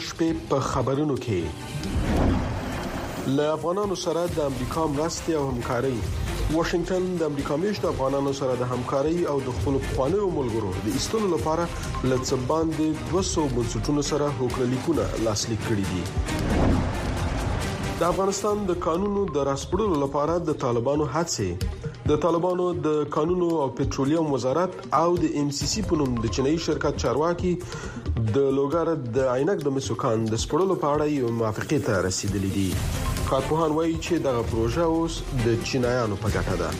شپې په خبرونو کې له افغانانو سره د امریکا مرستې او همکاري. واشنگټن د امریکا میشتو افغانانو سره د همکاري او د خپل پخوانیو ملګرو د ایستلو لپاره لڅ باندې دوه سوه بنسټونو سره هوکړه لیکونه لاسلیک کړي دي. د افغانستان د قانونو د راسپړلو لپاره د طالبانو هڅې د طالبانو د قانونو او پټرولیم وزارت او د ام سی سی په نوم د چینایي شرکت چارواکي د لوګر د عینک د مسوکان د سپړلو په اړه یو موافقه ته رسیدلې دي. کارپوهان وایي چې دغه پروژه اوس د چینایانو په ګټه ده.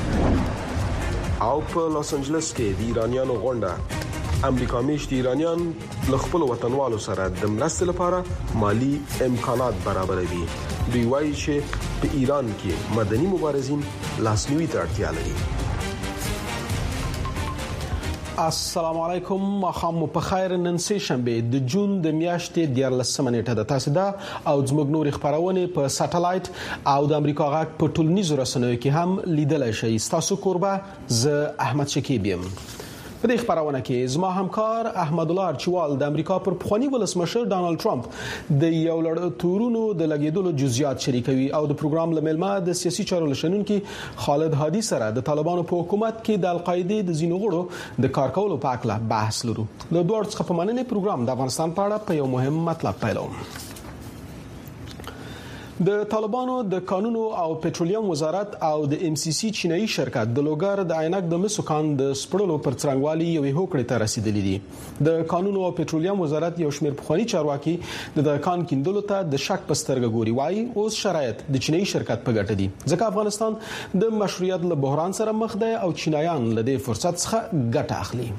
او په لاس انجلس کې د ایرانیانو غونډه. امریکا میشت ایرانیان له خپل وطنوالو سره د مرستې لپاره مالی امکانات برابروي. دوی وایي چې په ایران کې مدني مبارزین لاسنیوي ته اړتیا لري. السلام علیکم، مخام په خیر. نن سه شنبه د جون د میاشتې د لسمه نیټه د تاسو دا او زموږ نور خبرونه په ساتلایت او د امریکا غاک په ټولنیزو رسنیو کې هم لیدلای شئ. تاسو قربا ز احمد شکیب یم. په دې خبرونه کې زما همکار احمد الله چوال د امریکا پر پخوانی ولسمشر ډانلډ ټرمپ د یو لړ تورونو د لګیدلو جزئیات شریکوي او د پروګرام لملما د سیاسي چارو لشنونکو خالد هادي سره د طالبانو په حکومت کې د القاعده د زینو غړو د کار کولو په اړه بحث لرو. له دوه څخه په مننه پروګرام د افغانستان په اړه په یو مهم مطلب پیلوم. د طالبانو د قانونو او پټرولیم وزارت او د ام سی سی چینایي شرکت د لوګر د عینک د مسوکان د سپړلو پر څرنګوالي یو هوکړه ته رسیدلې دي. د قانونو او پټرولیم وزارت یو شمېر پخوانی چارواکي د کان کیندلو ته د شک پسترګ ګوري. وایي اوس شرایط د چینایي شرکت په ګټه دي ځکه افغانستان د مشروعیت له بحران سره مخ دی او چینایان له دې فرصت څخه ګټه اخلي.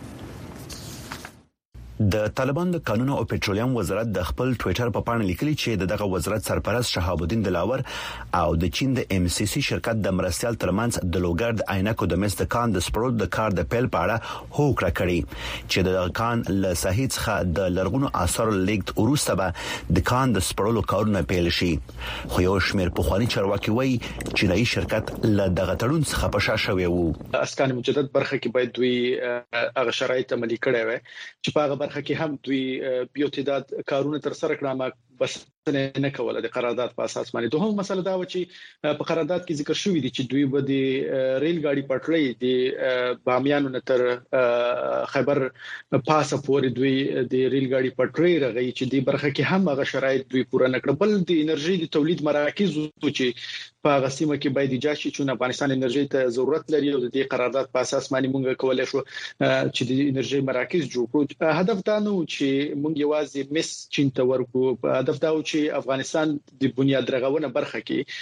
د طالبان د قانون او پټرولیم وزارت د خپل ټوئیټر په پاڼه لیکلي چې دغه وزارت سرپرست شهاب الدین دلاور او د چین د ام سی سی شرکت د مرستيال ترمنځ د لوګر د عینکو د مست کان د سپړو د کار د پیل په اړه هوکړه کړې چې د کان له ساحې څخه د لرغونو آثار لیکت وروسته به د کان د سپړلو کارونه پیل شي. خو یو شمېر پخوانی چارواکي وایي چې نایي شرکت له دغه تړون څخه په شا شوی وو. اسکان مجدد برخه کې باید دوی هغه شرایط عملي کړي وي چې په هغه برخه کې هم دوی بیا تعداد کارونه تر سره کړه بس نه کوله د قرارداد په اساس باندې. دوهم مسله دا و چې په قرارداد کې ذکر شوی دی چې دوی به د ریل ګاډي پټلۍ د بامیانو نه تر خیبر پاسه پورې دوی د ریل ګاډي پټلۍ رغی چې د برخه کې هم هغه شرایط دوی پوره نکړ. بل د انرژي د تولید مراکز چې په غسیمه کې باید ایجاد شي چې افغانستان انرژي ته ضرورت لري او د قرارداد په اساس باندې موږ کولای شو چې د انرژي مراکز جوړ کړو. هدف دا نه و چې موږ یوازې مس چین ته ورکو، هدف دا و چې افغانستان د بنیاد رغونه برخه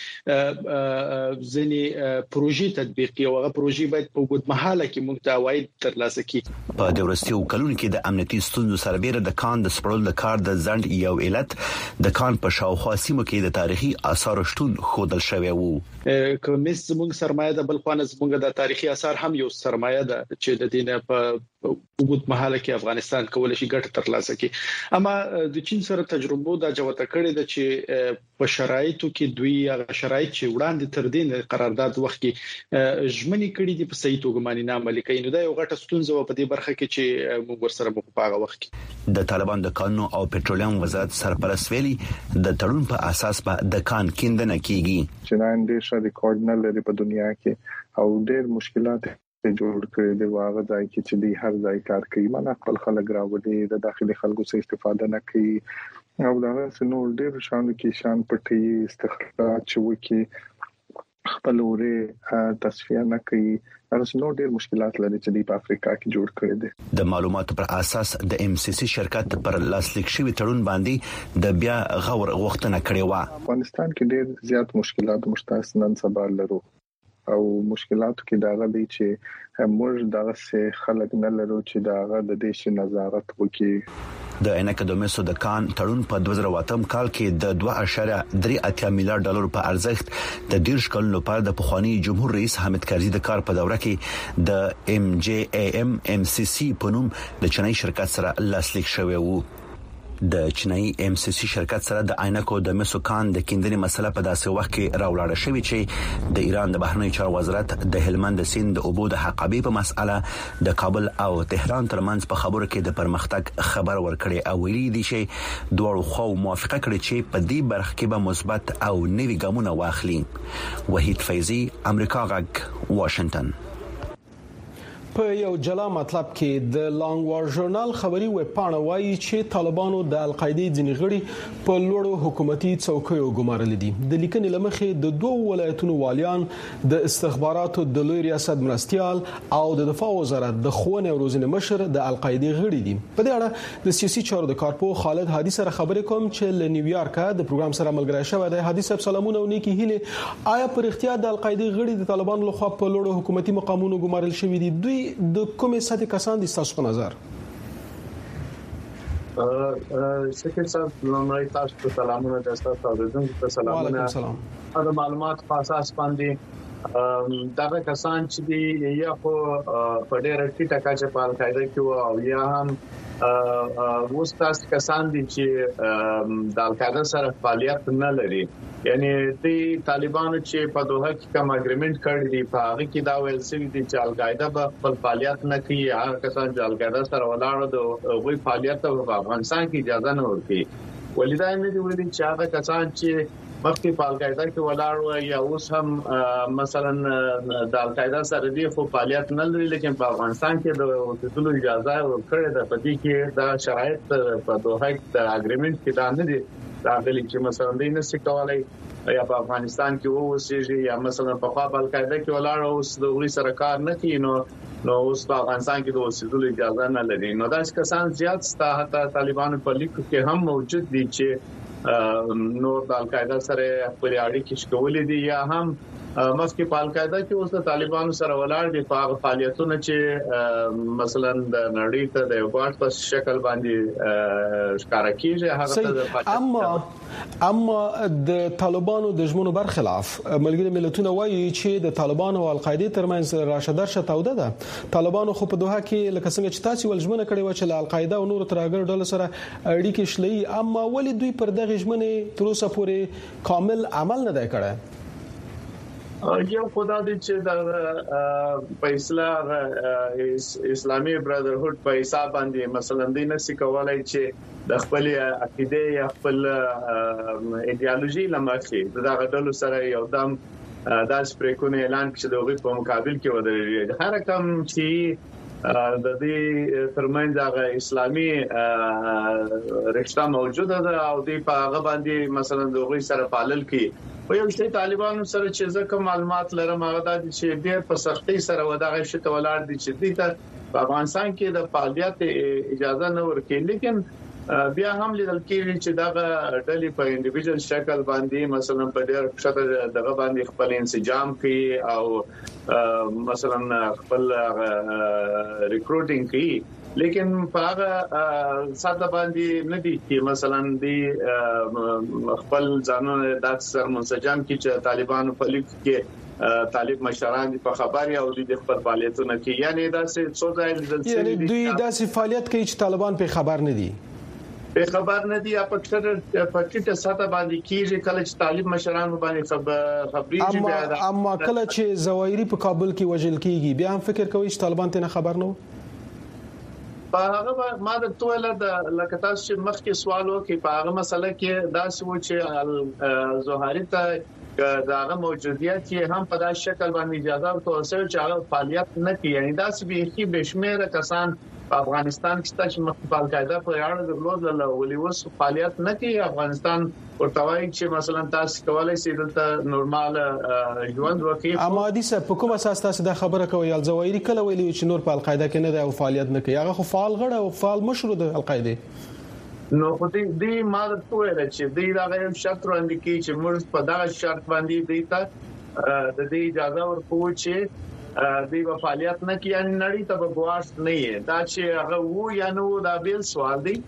کې ځینې پروژې تطبیق کړي او هغه پروژې باید په وګړو محاله کې موږ ته عواید ترلاسه کړي. په د ورستیو کلونو کې د امنیتي ستونزو سربېره د کان د سپړلو د کار د ځند یو علت د کان په شاوخوا سیمو کې د تاریخي آثار شتون ښودل شوی وو. کومې زموږ سرمایه د بل خوانه زموږ د تاریخي آثار هم یو سرمایه ده چې د دینه په وګړو محاله کې افغانستان کولای شي ګټه ترلاسه کړي. اما د چین سره تجربه دا جوته کړې ده چې په شرایطو کې دوی هغه شرایط چې وړاندې تر دې قرارداد وخت کې ژمنې کړې دي په صحیح توګه باندې نه عملي کوي. نو دا یو غټه ستونزه په دې برخه کې چې موږ ورسره مخ په هغه وخت کې د طالبان د قانون او پټرولیم وزارت سرپرست ویلي د تړون په اساس به د کان کیندنه کیږي. چینایان ډېر ښه ریکارډ نه لري په دنیا کې او ډېر مشکلات جوړ کړی دی. واغه ځای کې چې دی هر ځای کار کوي، معنی خپل خلک راوړي، د داخلي خلکو څخه استفاده نه کوي او دا څنګه ډېر شان کې شان پټي استخراج چوکي خپل وره تصفیه نه کوي. ارسنو ډېر مشکلات لري چې په افریقا کې جوړ کړی دي. د معلوماتو پر اساس د ام سی سی شرکت پر لاسلیک شوی تړون باندې د بیا غور غوښتنه کړې و. افغانستان کې ډېر زیات مشکلات مشترک نن سبا لرو او مشکلاتو کې داغه دي چې موږ دغه څه خلک نه لرو چې داغه د دې نظارت وکړي. د عینک د مسو د کان تړون په دوه زره اتم کال کې د دوه اعشاریه درې اتیا میلیارډ ډالر په ارزښت د ډیرش کلونو لپاره د پخوانی جمهور رئیس حامد کرزي د کار په دوره کې د ام جی ای ام ام سی سی په نوم د چینایي شرکت سره لاسلیک شوی وو. د چینایي ام سی سی شرکت سره د عینکو د مسو کان د کیندنې مسله په داسې وخت کې راولاړه شوې چې د ایران د بهرنی چارو وزارت د هلمند سیند د اوبو د حقابې په مسأله د کابل او تهران ترمنځ په خبرو کې د پرمختګ خبر ورکړي او ویلي دي چې دوه خو موافقه کړې چې په دې برخه کې به مثبت او نوي ګامونه واخلي. وحید فیضی، امریکا غږ، واشنگټن. په یو جلا مطلب کې د لانګوار ژورنال خبري وپاڼه وایي چې طالبانو د القاعده ځینې غړي په لوړو حکومتي څوکیو ګمارل دي. د لیکنې لمخې د دوه ولایتونو والیان، د استخباراتو د لوی ریاست مرستيال او د دفاع وزارت د ښوونې او روزنې مشر د القاعده غړي دي. په دې اړه د سیاسي چارو د کارپو خالد هادي سره خبرې کوم چې له نیویارک د پروګرام سره ملګری شوی دی. هادي صاحب سلامونه او نیکی هیله. آیا پر اختیار د القاعده غړي د طالبانو لخوا په لوړو حکومتي مقامونو ګمارل شوی دي؟ دوی د کومې ساتي کسان دي تاسو په نظر؟ شکر صاحب لومړی تاسو ته سلامونه درته تاسو ته سلامونه. دا معلومات په اساس باندې دا کسان چې دی یا په ډېر ټیټه کچه په القاعده کې او یا هم وستاس کسان دي چې د القاعده سره فعالیت نه لري. یعنی د طالبانو چې په دوحه کې کوم اګریمنت کړی دی په هغه کې دا ویل شوی دی چې القاعده به خپل فعالیت نه کوي. هغه کسان چې القاعده سره ولاړ دي وی فعالیت په افغانستان کې اجازه نه ورکړي. ولیدای نه دی ویلي چې هغه کسان چې مخکې په القاعده کې ولاړ و یا اوس هم مثلا د القاعده سره دی خو فعالیت نه لري لیکن په افغانستان کې د اوسېدلو اجازه ورکړې ده. په دې کې دا شرایط په دوحه کې د اګریمنت کې دا نه دي راغلي چې مثلا د نسې کولای یا په افغانستان کې اوسېږي یا مثلا په خپل القاعده کې ولاړ اوس د وګړي سره کار نه کوي نو نو اوس په افغانستان کې د اوسېدلو اجازه نه لري. نو دا کسان زیات ستا حتی طالبانو په لیکو کې هم موجود دي چې نو د القاعده سره خپل اړیکې شکولې دي یا هم مخکې په القاعده کې اوس د طالبانو سره ولاړ دي په فعالیتونو چې مثلا د نړۍ ته د یو ګارد په شکل باندې ښکارا کیږي. هغه اما اما د طالبانو د ژمنو برخلاف ملګری ملتونه وایي چې د طالبانو او القاعده ترمنځ راشدار شتاوده ده. طالبانو خو په دوحه کې لکه څنګه چې تاسو ول ژمنه کړې و چې له القاعده او نور ترهګر ډلو سره اړیکې شلې، اما ولې دوی پر دغه ژمنې تر اوسه پورې کامل عمل نه دی کړی؟ یو خدا دې چې د په اسلام اسلامي برادرهود په حساب باندې مثلا د نسې کولای چې د خپل عقیده یا خپل ایدئولوژي لمخې د غډلو سره یو دم داس پریکونه اعلان کړي د هغوی په مقابل کې ودرېږي. هر کوم چې د دې ترمنځ هغه اسلامي رښتا موجوده ده او د په هغه باندې مثلا د هغوی سره پالل کې په یو شی طالبانو سره چې ځکه معلومات لرم هغه د چې ډېر په سختۍ سره وداغه شته ولر دي چې د په افغانستان کې د فعالیت اجازه نه ورکړي. لیکن بیا هم لیدل کېږي چې دا ډلې په انډیویډوال شکل باندې مثلا په ډېر شته دغه باندې خپل انسجام کوي او مثلا خپل ریکروټینګ کوي. لیکن په هغه ساده باندې نه دي چې مثلا د خپل ځانونه د اکثر منسجم کې چې طالبانو په لیک کې طالب مشران په خبري او د خپل فعالیتونو کې یعنی دا څه څه ځای لیدل شوی یعنی دوی داسې فعالیت کوي چې طالبان په خبر نه دي په خبر نه دي په ټر په ټیټه ساده باندې کېږي کله چې طالب مشران باندې خبر خبري بیا اما کله چې زوایری په کابل کې وژل کیږي بیا هم فکر کوي چې طالبان ته خبر نه په هغه ما د توله د لکه تاسو چې مخکې سوال وکړي په هغه مسله کې دا څه چې زوهاری ته داغه موجودیت چې هم په داسې شکل باندې اجازه ورکوي چې هغه فعالیت نه کوي. یعنی دا څه به کې بشمیره کسان په افغانستان کې چې مخ په القاعده په اړه درلود ولې وس فعالیت نه کوي. افغانستان ورته وایي چې مثلا تاسو کولای شئ دلته نورمال ژوند وکړئ. اما دې څه په کوم اساس تاسو دا خبره کوي الزوایری کله ویلي چې نور په القاعده کې نه دی او فعالیت نه کوي؟ هغه خو فعال غړ او فعال مشر د القاعده. نو په دې دې ماده توله چې دې دا غوښتل شرط وړاندې کړي چې موږ په دا شرط باندې دې ته د دې اجازه ورکوو چې دې په فعالیت نه کې یعنی نړۍ ته به ګواښ نه یې دا چې هغه وو یا نو دا بیل سوال دی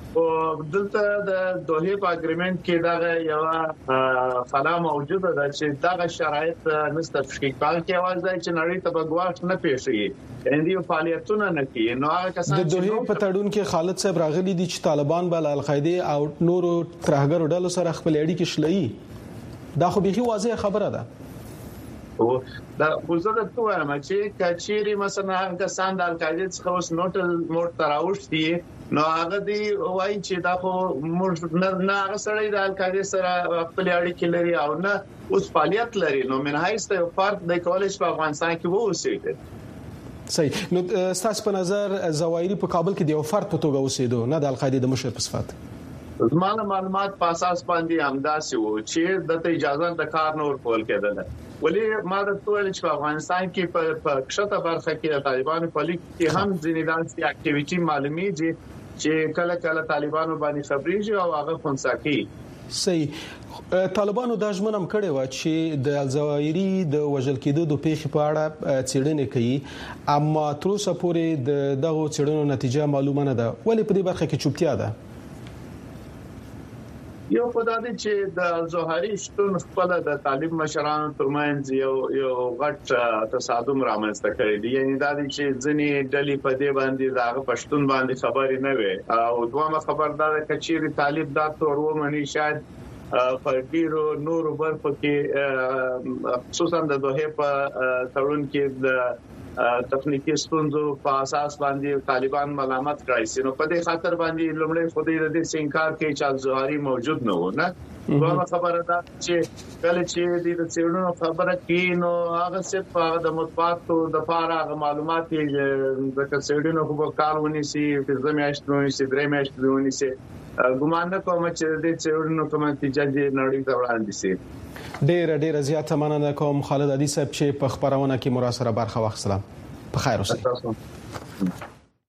او دلته د دوه په اګریمنت کې دا یو فلا موجوده ده چې دا شرایط نشته تشکیل کې आवाज دی چې نړۍ ته بغواش نه پیښي اندیو فعالیتونه نه کوي نو هغه کسان د دوه په تړون کې خالد صاحب راغلي دي چې طالبان بل القاعده او نورو ترهګر ډلو سره خپل اړیکې شلي دا خو به واضح خبره ده او دا وزګه ته وایم چې کچيري مثلا هغه کسان د القاعده څخه اوس نوټل موټ تراوشتي نو هغه دی وایي چې دا خو موږ نه هغه سره د القاعده سره خپل اړیکې لري او نه اوس فعالیت لري نو منهایسته یو فرد د کالج په افغانستان کې وو اوسېږي صحیح نو ستاسو په نظر زوایری په کابل کې د یو فرد په توګه اوسېدو نه د القاعده د مشر په صفت زمانه معلومات په اساس باندې همداسې وو چې د اجازه د کار نور کول کېدل ولی ما د ټول چې په افغانستان کې په کښته برخه کې د طالبانو په لیک کې هم ځینې داسې اکټیویټي معلومیږي چې کله کله طالبانو باندې خبريږي او هغه خنثاکي صحیح طالبانو د ژمنم کړي و چې د الزوایری د وژل کېدو د پیښې په اړه څېړنې کوي اما تر اوسه پورې د دغه څېړنو نتیجه معلومه نه ده ولی په دې برخه کې چوپتیا ده یو په دې چې د زوهري شتون خپل د طالب مشرانو ترمنځ یو یو غټ تصادم رامنځته کړی دی یعنی دا چې ځنی ډلې په دې باندې دغه پښتون باندې خبرې نه وي او دوه خبردار کچيري طالب دا تور و منی شاید په ډیرو نورو برخو کې خصوصا د دوه په تړون کې د تخنیکی ستونزو په اساس باندې طالبان ملامت کړای سي نو په دې خاطر باندې لومړی خو دې د انکار کوي چې زوهري موجود نه و نه دوه خبره ده چې کله چې د څېړنو خبره کوي نو هغه څه د مطبوعاتو د فارغ معلومات د څېړنو په کارونه سي په زمیاشتونو سي درې میاشتونو سي ګمان نه کوم چې د څېړنو کوم نتیجه دې نړۍ ته وړاندې سي ډېر ډېر زیاته مننه کوم خالد عدي صاحب چې په خبرونه کې مراسله برخه واخیسته په خیر اوسئ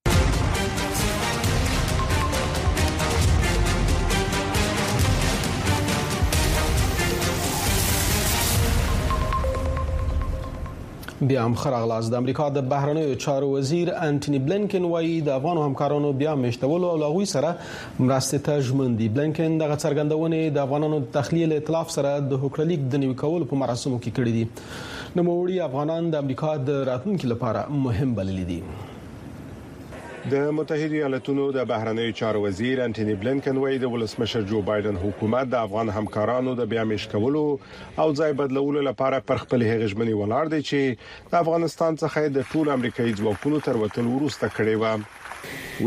بیا هم خراغلاس د امریکا د بهرنیو چارو وزیر انټونی بلینکن وايي د افغانو همکارانو بیا مشتول او لغوي سره مرسته ته ژمن دي بلینکن دغه څرګندونه د افغانانو د تخلیه ائتلاف سره د هوکړلیک د نیو کول په مراسمو کې کړې دي نو موړي افغانان د امریکا د راتلونکو لپاره مهم بللي دي د متحده ایالاتونو د بهرنیو چارو وزیر انټونی بلینکن وايي د ولسمشر جو بایدن حکومت د افغان همکارانو د بیا مشکولو او ځای بدلولو لپاره پر خپل هغژمنۍ ولاړ دی چې د افغانستان څخه د ټول امریکایي ځواکونو تر وتل وروسته کړی و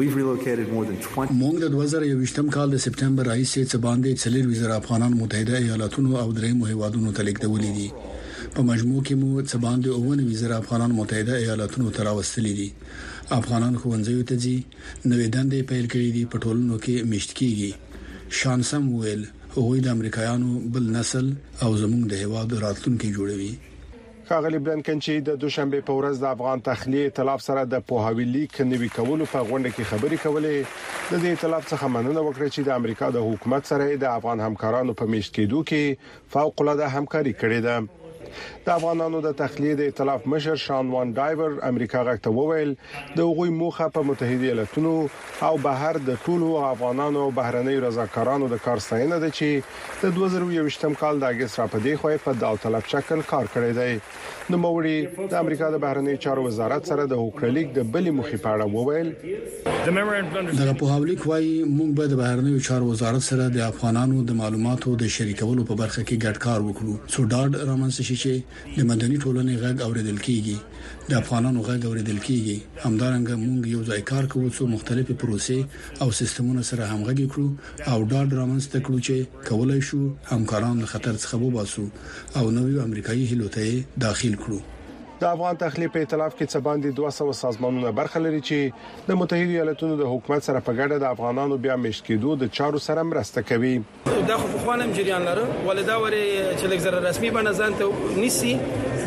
موږ د دوه زره یوویشتم کال د سپټمبر راهیسې څه باندې څلور وزرا افغانان متحده ایالاتونو او درې هیوادونو ته لیږدولې دي په مجموع کې مو څه باندې اووه وزرا افغانان متحده ایالاتونو ته راوستلې دي افغانان خوندزیو ته ځي نوې دندې پیل کړې دي په ټولنو کې مشت کیږي شانسم ویل هغوی د امریکایانو بل نسل او زموږ د هیواد راتلونکي جوړوي ښاغلي بلینکن چې د دوشنبه په ورځ د افغان تخلیه ائتلاف سره د پوهاوی لیک نوي کولو په غونډه کې خبري کولې د دې ائتلاف څخه مننه وکړه چې د امریکا د حکومت سره د افغان همکارانو په مشت کېدو کې فوق العاده همکاري کړې ده د افغانانو د تخلیه د ائتلاف مشر شان وان ډایور امریکا غاکته وویل د غوي موخه په متحده ایالاتونو او بهر د ټولو افغانانو او بهرنۍ رضاکارانو د کار ستاینه ده چې د دوه زره یوویشتم کال د اگست را پدې خو په داو طلب شکل کار کړی دی نو موري د امریکا د بهرنۍ چارو وزارت سره د هوکړلیک د بلې مخې په اړه وویل دغه په حواله کوي موږ به د بهرنۍ چارو وزارت سره د افغانانو د معلوماتو د شریکولو په برخه کې ګډ کار وکړو سو ډاډ رامنځته شي چې د مدني ټولنې غږ اوریدل کیږي د افغانانو غږ اوریدل کیږي همدارنګه موږ یو ځای کار کوو چې مختلفې پروسې او سیستمونه سره همغږي کړو او ډاډ رامنځته کړو چې کولای شو همکاران خطر څخه وباسو او نوې امریکایي هلوته داخل کړو د افغان تخلیه په ائتلاف کې څه باندې دوه سوه سازمانونه برخه لري چې د متحده ایالاتونو د حکومت سره په ګډه د افغانانو بیا مشت کېدو د چارو سره مرسته کوي دا خو په خوانم جریان لري ولدا وري چې لږ رسمي باندې ځانته نيسي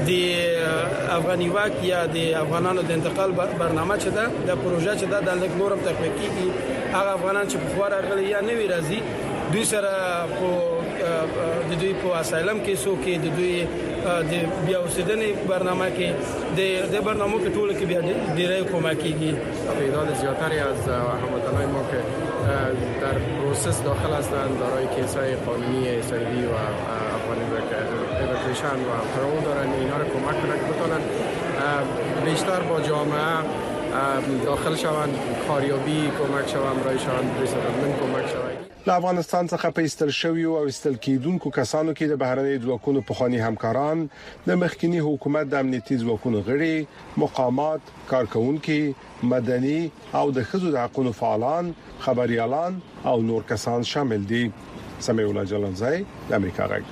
د افغاني واک یا د افغانانو د انتقال برنامه چې دا د پروژه چې دا د لږ نورم تحقیقي هغه افغانان چې په خواره غلي یا نوي راځي دوی سره په د دوی په اسایلم کې سو کې د دوی د بیا اوسېدنې برنامه کې د د برنامو کې ټول کې بیا ډیره کومک کیږي. تعداد زیاتری از هموطنان ما که در پروسس داخل هستند دارای کیسای قانونی اس آی وی و افغانی ایوکیشن و فرامو دارن، اینا رو کمک کنند که بتونن بیشتر با جامعه داخل شوند، کاریابی کمک شوند، برای شوند ریسیتلمنت کمک شوند. له افغانستان څخه په ایستل شوی او ایستل کیدونکو کسانو کې د بهرنۍ ځواکونو پخوانی همکاران، د مخکنی حکومت د امنیتي ځواکونو غړي، مقامات، کارکونکو، مدني او د ښځو د حقوقو فعالان، خبريالان او نور کسان شامل دي. سمیع الله جلانزای، د امریکا غږ.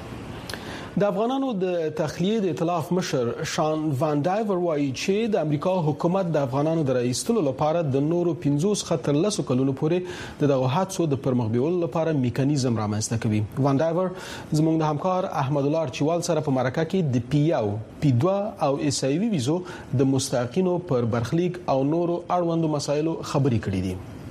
د افغانانو د تخلیه د ائتلاف مشر شان وان ډایور وایي چې د امریکا حکومت د افغانانو د رئیستلو لپاره د نورو پنځوس خطر لسو کلونو پورې د دغه حادثو د پرمخ بیولو لپاره میکانیزم رامنځته کوي. وان ډایور زموږ د همکار احمد الله ارچوال سره په مرکه کې د پی یو، پی دوه او اس ای وی ویزو د مستحقینو پر برخلیک او نورو اړوندو مسایلو خبرې کړې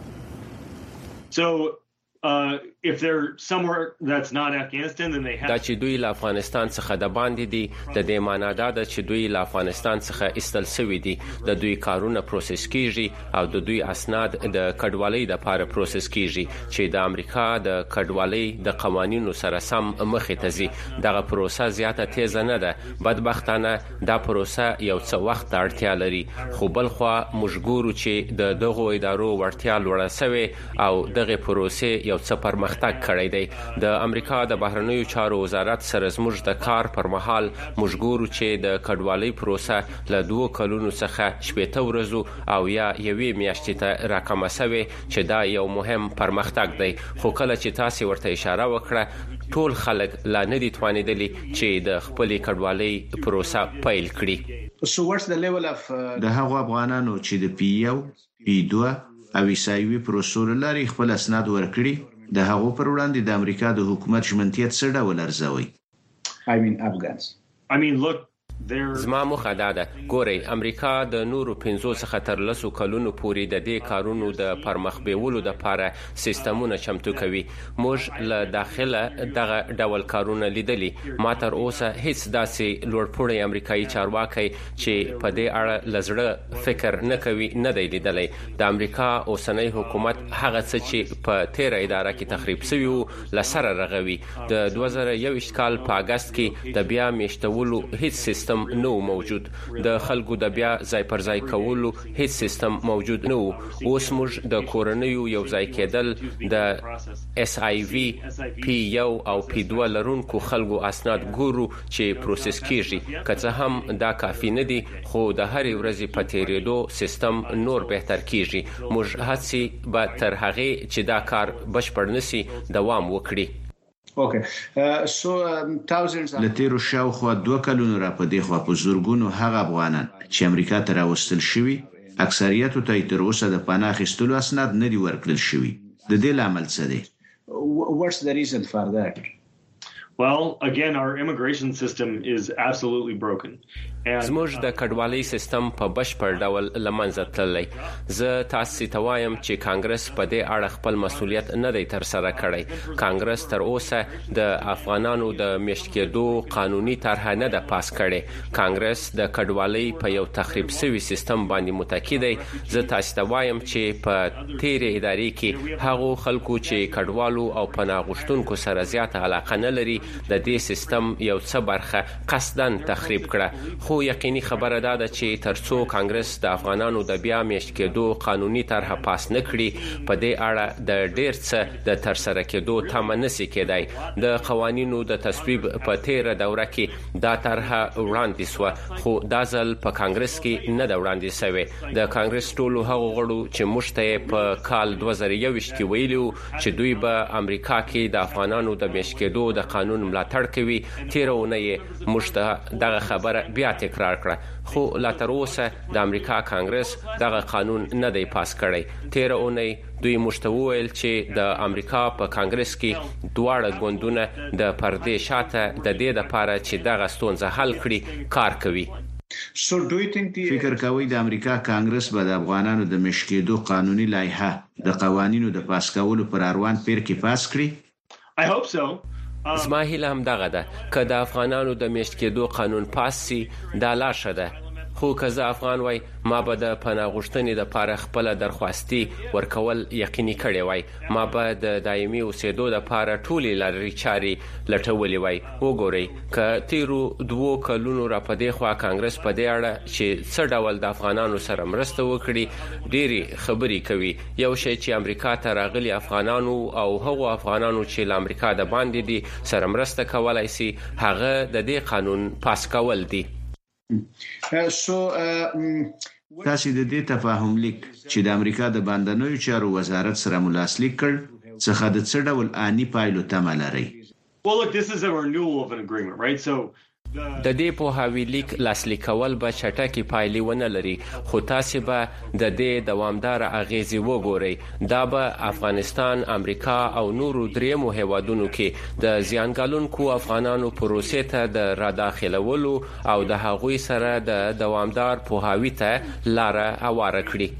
دي. So Uh, if they're somewhere that's not Afghanistan, then they have. دا چې دوی له افغانستان څخه د باندې دي، د دې معنی دا ده چې دوی له افغانستان څخه ایستل شوي دي، د دوی کارونه پروسس کیږي او د دوی اسناد د کډوالۍ د لپاره پروسس کیږي چې د امریکا د کډوالۍ د قوانینو سره سم مخې ته ځي. دغه پروسه زیاته تیز نه ده. بدبختانه دا پروسه یو څه وخت اړتیا لري، خو بل خو موږ ګورو چې د دغه ادارو ورتیا لوړه شوې او دغه پروسه یو څه پرمختګ کړی دی. د امریکا د بهرنیو چارو وزارت سره زموږ د کار پر مهال موږ ګورو چې د کډوالۍ پروسه له دوه کلونو څخه شپږ ورځې او یا یوې میاشتې ته راکمه شوې چې دا یو مهم پرمختګ دی. خو کله چې تاسو ورته اشاره وکړه، ټول خلک لا نه دي توانیدلی چې د خپلې کډوالۍ پروسه پیل کړي. د هغو افغانانو چې د پی یو، پی دوه او ایسایوي پروسور لري خپل اسناد ورکړي، د هغو پر وړاندې د امریکا د حکومت ژمنتیا څه ډول ارزوي؟ I mean Afghans. I mean look زما موخه دا ده، ګورئ، امریکا د نورو پنځو څخه تر لسو کلونو پورې د دې کارونو د پرمخ بیولو لپاره سیستمونه چمتو کوي. موږ له داخله دغه ډول کارونه لیدلي. ما تر اوسه هیڅ داسې لوړپوړی امریکایي چارواکي چې په دې اړه لزړه فکر نه کوي نه دی لیدلی. د امریکا اوسنۍ حکومت هغه څه چې په تیر اداره کې تخریب شوی وو لسره رغوي. د دوه زره یوویشت کال په اگست کې د بیا میشتولو هیڅ سیستم نو موجود، د خلکو د بیا ځای پر ځای کولو هیڅ سیستم موجود نه وو. اوس موږ د کورنیو یو ځای کېدل، د اس آی وی، پی یو او پی دوه لرونکو خلکو اسناد ګورو چې پروسس کیږي. که څه هم دا کافی نه دي، خو د هرې ورځې په تیریدو سیستم نور بهتر کیږي. موږ هڅې به تر هغې چې دا کار بشپړ نشي دوام وکړي. اوکې سو thousands لتیرو شاوخوا دوه کلونو را په دې خوا په زورګونو هغه افغانان چې امریکا ته راوستل شوي، اکثریت ته تر اوسه د پناه اخیستلو اسناد نه دي ورکړل شوي. د دې لامل څه دی؟ What's the reason for that? Well, again, our immigration system is absolutely broken. زموږ د کډوالۍ سیستم په بشپړ ډول لمنځه تللی. زه تاسو ته وایم چې کانګرس په دې اړه خپل مسولیت نه دی تر سره کړی. کانګرس تر اوسه د افغانانو د میشت کېدو قانوني طرح نه ده پاس کړې. کانګرس د کډوالۍ په یو تخریب شوی سیستم باندې متکی دی. زه تاسو ته وایم چې په تیرې ادارې کې هغو خلکو چې کډوالو او پناه غوښتونکو سره زیاته علاقه نه لري د دې سیستم یو څه برخه قصدن تخریب کړه. خو یقیني خبره ده چې ترڅو کانګرس د افغانانو د بیا میشت کېدو قانوني طرح پاس نه کړي، په دې اړه د ډیر څه د تر سره کېدو تمه نشي کېدای. د قوانینو د تصویب په تیره دوره کې دا طرح وړاندې شو، خو دا ځل په کانګرس کې نه دا وړاندې شوی. د کانګرس ټولو هغو غړو چې موږ ته په کال دوه زره یوویشت کې ویلو چې دوی به امریکا کې د افغانانو د میشت کېدو د قانون ملاتړ کوي، تیره اونۍ موږ ته دغه خبره بیا تکرار کړه. خو لا تر اوسه د امریکا کانګرس دغه قانون نه دی پاس کړی. تیره اونۍ دوی موږ ته وویل چې د امریکا په کانګرس کې دواړه ګوندونه د پردې شاته د دې لپاره چې دغه ستونزه حل کړي کار کوي. فکر کوي د امریکا کانګرس به د افغانانو د میشت کېدو قانوني لایحه د قوانینو د پاس کولو پر اړوند پیر کې پاس کړي؟ I hope so. زما هیله هم دغه ده که د افغانانو د میشت کېدو قانون پاس سي دا لار ښه ده، خو که زه افغان وای ما به د پناه غوښتنې دپاره خپله درخواستي ورکول یقیني کړی وای، ما به د دایمي اوسېدو دپاره ټولې لارې چارې لټولې وای. وګورئ که تیرو دوو کلونو را په دې خوا کانګرس په دې اړه چې څه ډول د افغانانو سره مرسته وکړي ډېرې خبرې کوي. یو شی چې امریکا ته راغلي افغانانو او هغو افغانانو چې له امریکا د باندې دي سره مرسته کولای سي هغه د دې قانون پاس کول دي. سو تاسو د دې تفاهم لیک چې د امریکا د باندنوي چارو وزارت سره ملاسلیک کړ څخه د څه ډول آنی پایلو تمه لري؟ د دې په حوالیک لاسلیک کول به چټکي پایلې ونه لري، خو تاسو به د دې دوامدار اغیزې وګورئ. دا به افغانستان، امریکا او نورو دریمو هیوادونو کې د زیانګالونکو افغانانو پروسې ته د را داخلولو او د هغوی سره د دوامدار پوهاوي ته لار هواره کړي.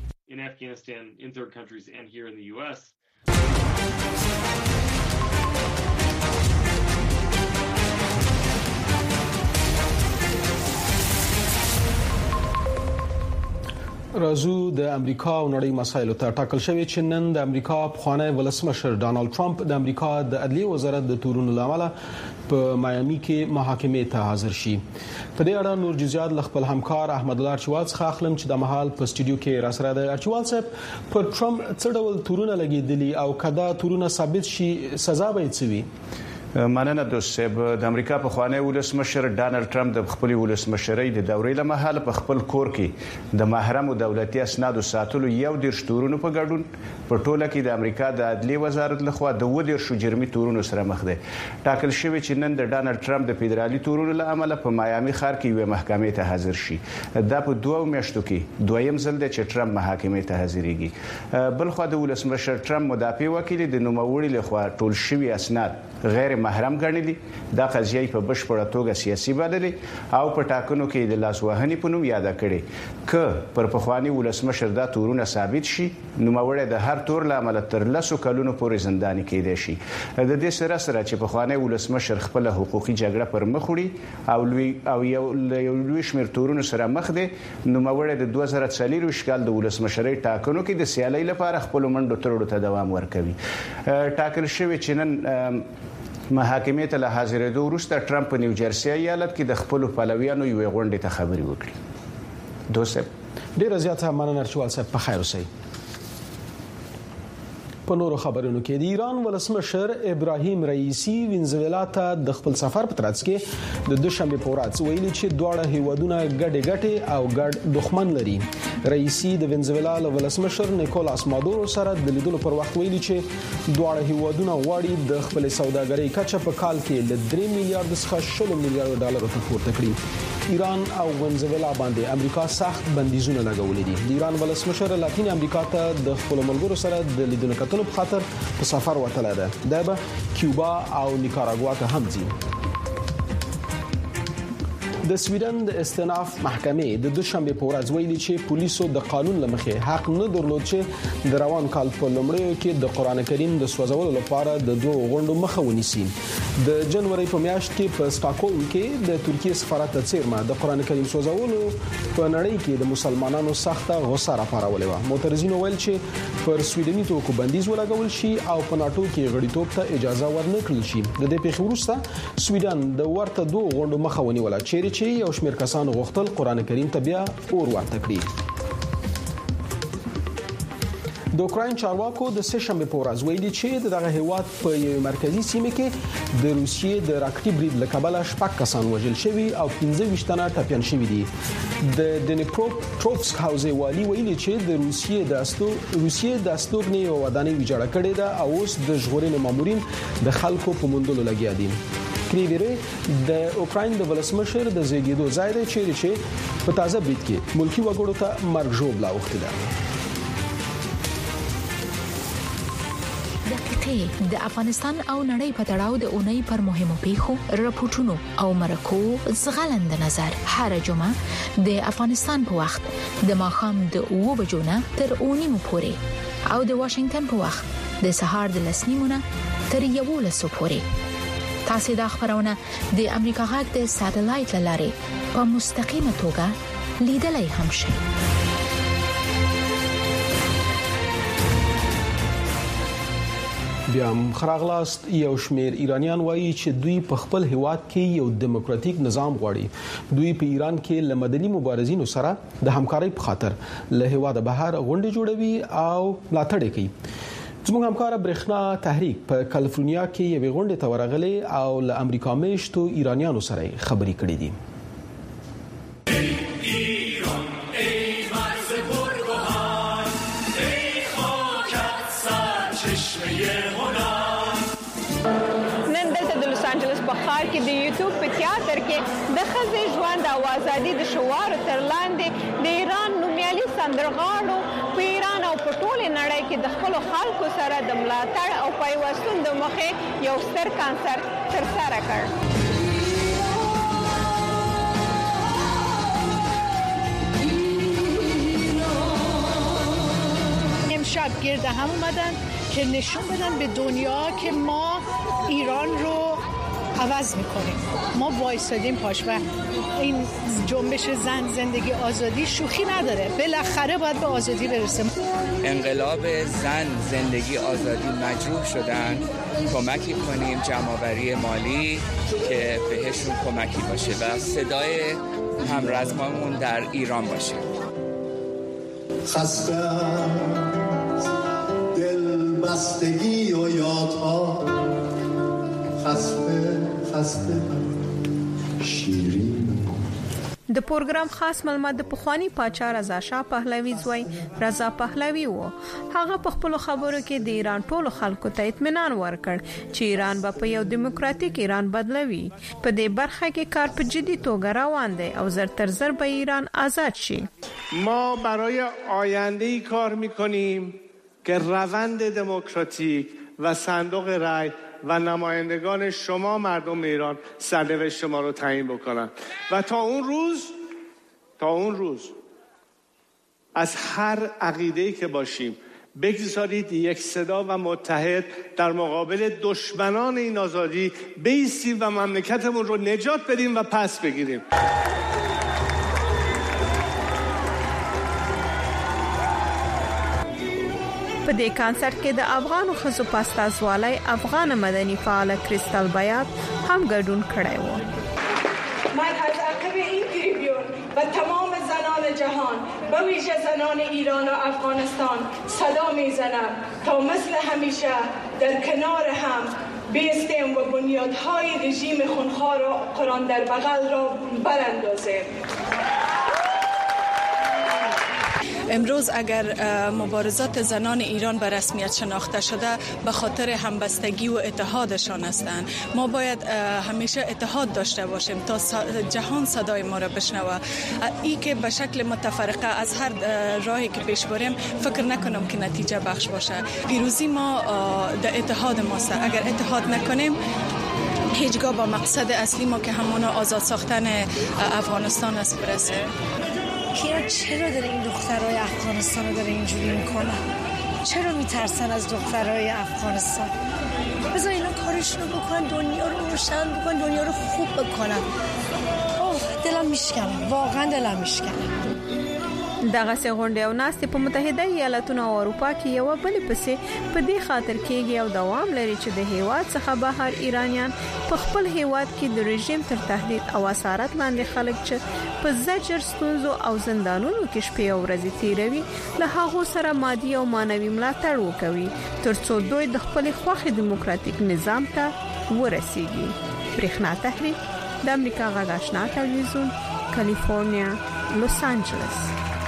راځو د امریکا او نړۍ مسایلو ته. ټاکل شوی چې نن د امریکا پخوانی ولسمشر ډانلډ ټرمپ د امریکا د عدلیې وزارت د تورونو لامل په مایامي کې محاکمې ته حاضر شي. په دې اړه نور جزئیات له خپل همکار احمد الله ارچوال څخه اخلم چې د مهال په سټوډیو کې را سره د ارچوال صاحب پر ټرمپ څه ډول تورونه لګیدلي او کدا تورونه ثابت شي سزا به یې څه وي؟ مننه دوست صاحب. د امریکا په خوانی ولسمشر ډانلډ ټرمپ د خپل ولسمشرۍ د دورې لمحاله په خپل کور کې د محرم او دولتي اسنادو ساتلو یو ډیر تورونو په ګډون په ټوله کې د امریکا د عدلیې وزارت لخوا د و ډیر شو جرمي تورونو سره مخ ده. ټاکل شوی چې نن د ډانلډ ټرمپ د فدرالي تورونو لامل په مایامي ښار کې یو محکمې ته حاضر شي. دا په دوه میاشتو کې دویم ځل دی چې ټرمپ محاکمې ته حاضرېږي. بل خو د ولسمشر ټرمپ مدافع وکیل د نوموړي لخوا ټول شوی اسناد غیر محرم ګڼلي. دا قضیه په بشپړه توګه سیاسي بدلې او په ټاکنو کې د لاسوهنې په نوم یاد کړي. که پر پخوانی ولسمشر دا تورونه ثابت شي نو مورد د هر تور لامل تر لسو کلونو پورې زنداني کېدای شي. د دې سره سره چې پخوانی ولسمشر خپل حقوقي جګړه پر مخ وړي او لوی او یو لوی شمېر تورونو سره مخ دي نو مورد د دوه زره څلور کال د ولسمشرۍ ټاکنو کې د سیالۍ لپاره خپل منډو ترړو ته دوام ورکوي. ټاکل شوی چې نن محاکمې ته له حاضرېدو وروسته ټرمپ په نیوجرسي ایالت کې د خپل پلویانو یو غونډې ته خبري وکړي. دوست ډیر زیاته مننه ارچوال صاحب، په خیر اوسئ. په نورو خبرونو کې د ایران ولسمشر ابراهیم رئیسی وینزویلا ته د خپل سفر په ترڅ کې د دوشنبه په ورځ ویلي چې دواړه هیوادونه ګډې ګټې او ګډ دښمن لري. رئیسی د وینزویلا له ولسمشر نیکولاس مادورو سره د لیدلو پر وخت ویلي چې دواړه هیوادونه غواړي د خپل سوداګرۍ کچه په کال کې له درې میلیارډ څخه شل میلیارډ ډالر ته پورته کړي. ایران او وینزویلا باندې امریکا سخت بندیزونه لګولې دي. د ایران ولسمشر لاتین امریکا ته د خپل ملګرو سره د لیدنې کتلو په خاطر په سفر وتلی ده. دا به کیوبا او نیکاراګوا ته هم ځي. د سویډن د استئناف محکمې د دوشنبه په ورځ ویلي چې پولیسو د قانون لمخې حق نه درلود چې د روان کال په لومړیو کې د قران کریم د سوځولو لپاره د دوه غونډو مخه ونیسي. د جنوري په میاشت کې په سټاکهولم کې د ترکیه سفارت څیرمه د قران کریم سوځولو په نړۍ کې د مسلمانانو سخته غوسه راپارولې و. معترضینو ویل چې پر سویډني توکو بندیز ولګول شي او په ناتو کې غړیتوب ته اجازه ورنکړل شي. د دې پیښې وروسته سویډن د ورته دوه غونډو مخه ونیوله چیرې چې یو شمېر کسان غوښتل قران کریم ته بیا اور ورته کړي. د اوکراین چارواکو د سه شنبه په ورځ ویلي چې دغه هیواد په یو مرکزی سیمه کې د روسیې د راکټي برید له کبله شپږ کسان وژل شوي او پنځه ویشت تنه ټپیان شوي دي. د دنیپروپټروفسک حوزې والي ویلي چې د روسیې د استو روسیې د استوګنې یو ودانۍ ویجاړه کړې ده او اوس د ژغورنې مامورین د خلکو په موندلو لګیا دي. کریویره د اوکراین د ولسمشر د زیږیدو ځای دی چیرې چې په تازه برید کې ملکی وګړو ته مرګ ژوبله اوښتې ده. د افغانستان او نړۍ په تړاو د اونۍ پر مهمو پیښو راپورټونو او مرکو زغلند نظر هر جمعه د افغانستان په وخت د ماښام د اوو بجو نه تر اونیمو پورې او د واشنگټن په وخت د سهار د لس نیمو نه تر یوولسو پورې تاسو د خبرونه د امریکا غږ د ساتلایت لارې په مستقیمه توګه لیدلای هم شئ. بیا خراغلاست یو شمیر ایرانیان وایي چې دوی په خپل هیواد کې یو دیموکراتیک نظام غواړي. دوی په ایران کې له مدني مبارزینو سره د همکارۍ په خاطر له هیواد بهر غونډې جوړوي او ملاتړ کوي. زموږ همکار برېښنا تحریک په کالیفورنیا کې یو غونډه ته ورغلی او له امریکا میشتو ایرانیانو سره خبرې کړې دي. بخار کې د یوټیوب په تیاتر کې د خزې ژوند او ازادي د شوار تر لاندې د ایران نومیالي سندرغاړو په ایران او په ټوله نړۍ کې د خپل خلکو سره د ملاتړ او پیوستون د مخې یو ستر کانسرت ترسره کړ. امشب گرد هم اومدن که نشون بدن به دنیا که ما ایران رو عوض میکنیم. ما وایسادیم پاش و این جنبش زن زندگی آزادی شوخی نداره. بالاخره باید به آزادی برسیم. انقلاب زن زندگی آزادی مجروح شدن. کمکی کنیم جمع‌آوری مالی که بهشون کمکی باشه و صدای همرزمامون در ایران باشه. خسته دل بستگی و یادها خسته خسته شیرین. د پروګرام خاص ملمت د پخوانی پاچا رضا شاه پهلوي زوی رضا پهلوي وو. هغه په خپل خبرو کې د ایران ټولو خلکو ته اطمینان ورکړ چې ایران به په یو دیموکراتیک ایران بدلوي. په دې برخه کې کار په جدي توګه روان دی او زر تر زر به ایران آزاد شي. ما برای آینده‌ای کار می‌کنیم که روند دموکراتیک و صندوق رای و نمایندگان شما مردم ایران سرنوشت شما رو تعیین بکنن و تا اون روز تا اون روز از هر عقیده‌ای که باشیم بگذارید یک صدا و متحد در مقابل دشمنان این آزادی بایستیم و مملکتمون رو نجات بدیم و پس بگیریم. په دې کانسرت کې د افغان خزو پاستازوالۍ افغان مدني فعال کریستال بیات هم ګډون کړی و. من از عقب این تریبیون و تمام زنان جهان به ویژه زنان ایران و افغانستان صدا میزنم تا مثل همیشه در کنار هم بیستیم و بنیادهای رژیم خونخوار و قرآن در بغل را براندازیم. امروز اگر مبارزات زنان ایران به رسمیت شناخته شده به خاطر همبستگی و اتحادشان هستند. ما باید همیشه اتحاد داشته باشیم تا جهان صدای ما را بشنوه. این که به شکل متفرقه از هر راهی که پیش بریم فکر نکنم که نتیجه بخش باشه. پیروزی ما در اتحاد ماست. اگر اتحاد نکنیم هیچگاه با مقصد اصلی ما که همون آزاد ساختن افغانستان است برسه. کیا چرا داره این دخترای افغانستان رو داره اینجوری میکنن؟ چرا میترسن از دخترای افغانستان؟ بذار اینا کارشون رو بکنن، دنیا رو روشن بکنن، دنیا رو خوب بکنن. اوه دلم میشکنه، واقعا دلم میشکنه. دغه غونډه او ناستې په متحده ایالاتونو او اروپا کې یو بل پسې په دې خاطر کېږي او دوام لري چې د هیواد څخه بهر ایرانیان په خپل هیواد کې د رژیم تر تهدید او اسارت لاندې خلک چې په زجر ستونزو او زندانونو کې شپې او ورځې تیروي له هغو سره مادي او مانوي ملاتړ وکوي ترڅو دوی د خپل خوښې دیموکراتیک نظام ته ورسیږي. برېښنا تحریک د امریکا غږ آشنا تلویزیون کالیفورنیا لوس انجلس.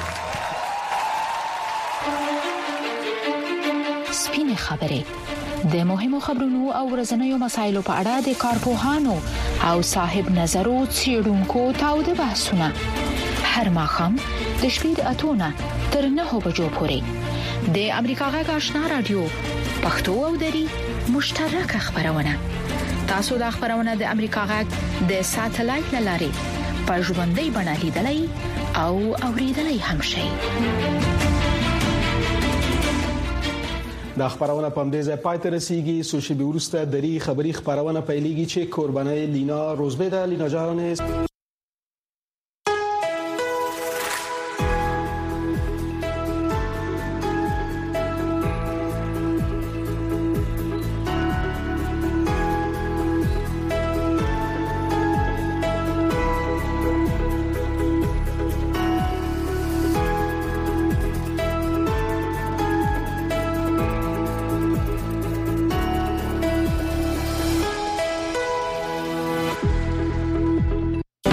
سپینې خبرې د مهمو خبرونو او ورځنیو مسایلو په اړه د کارپوهانو او صاحب نظرو څېړونکو تاوده بحثونه هر ماښام د شپې د اتونه تر نهو بجو پورې د امریکا غږ آشنا رادیو پښتو او دری مشترکه خبرونه. تاسو د خبرونه د امریکا غږ د ساتلایت لارې په ژوندۍ بڼه لیدلای او اوریدلای هم شئ. د خبرونه په دې ځای پای ته رسیدي سوشي بیورسته دری خبری خبرونه پیلېږي چې قرباني لینا روزبه د لینا جهان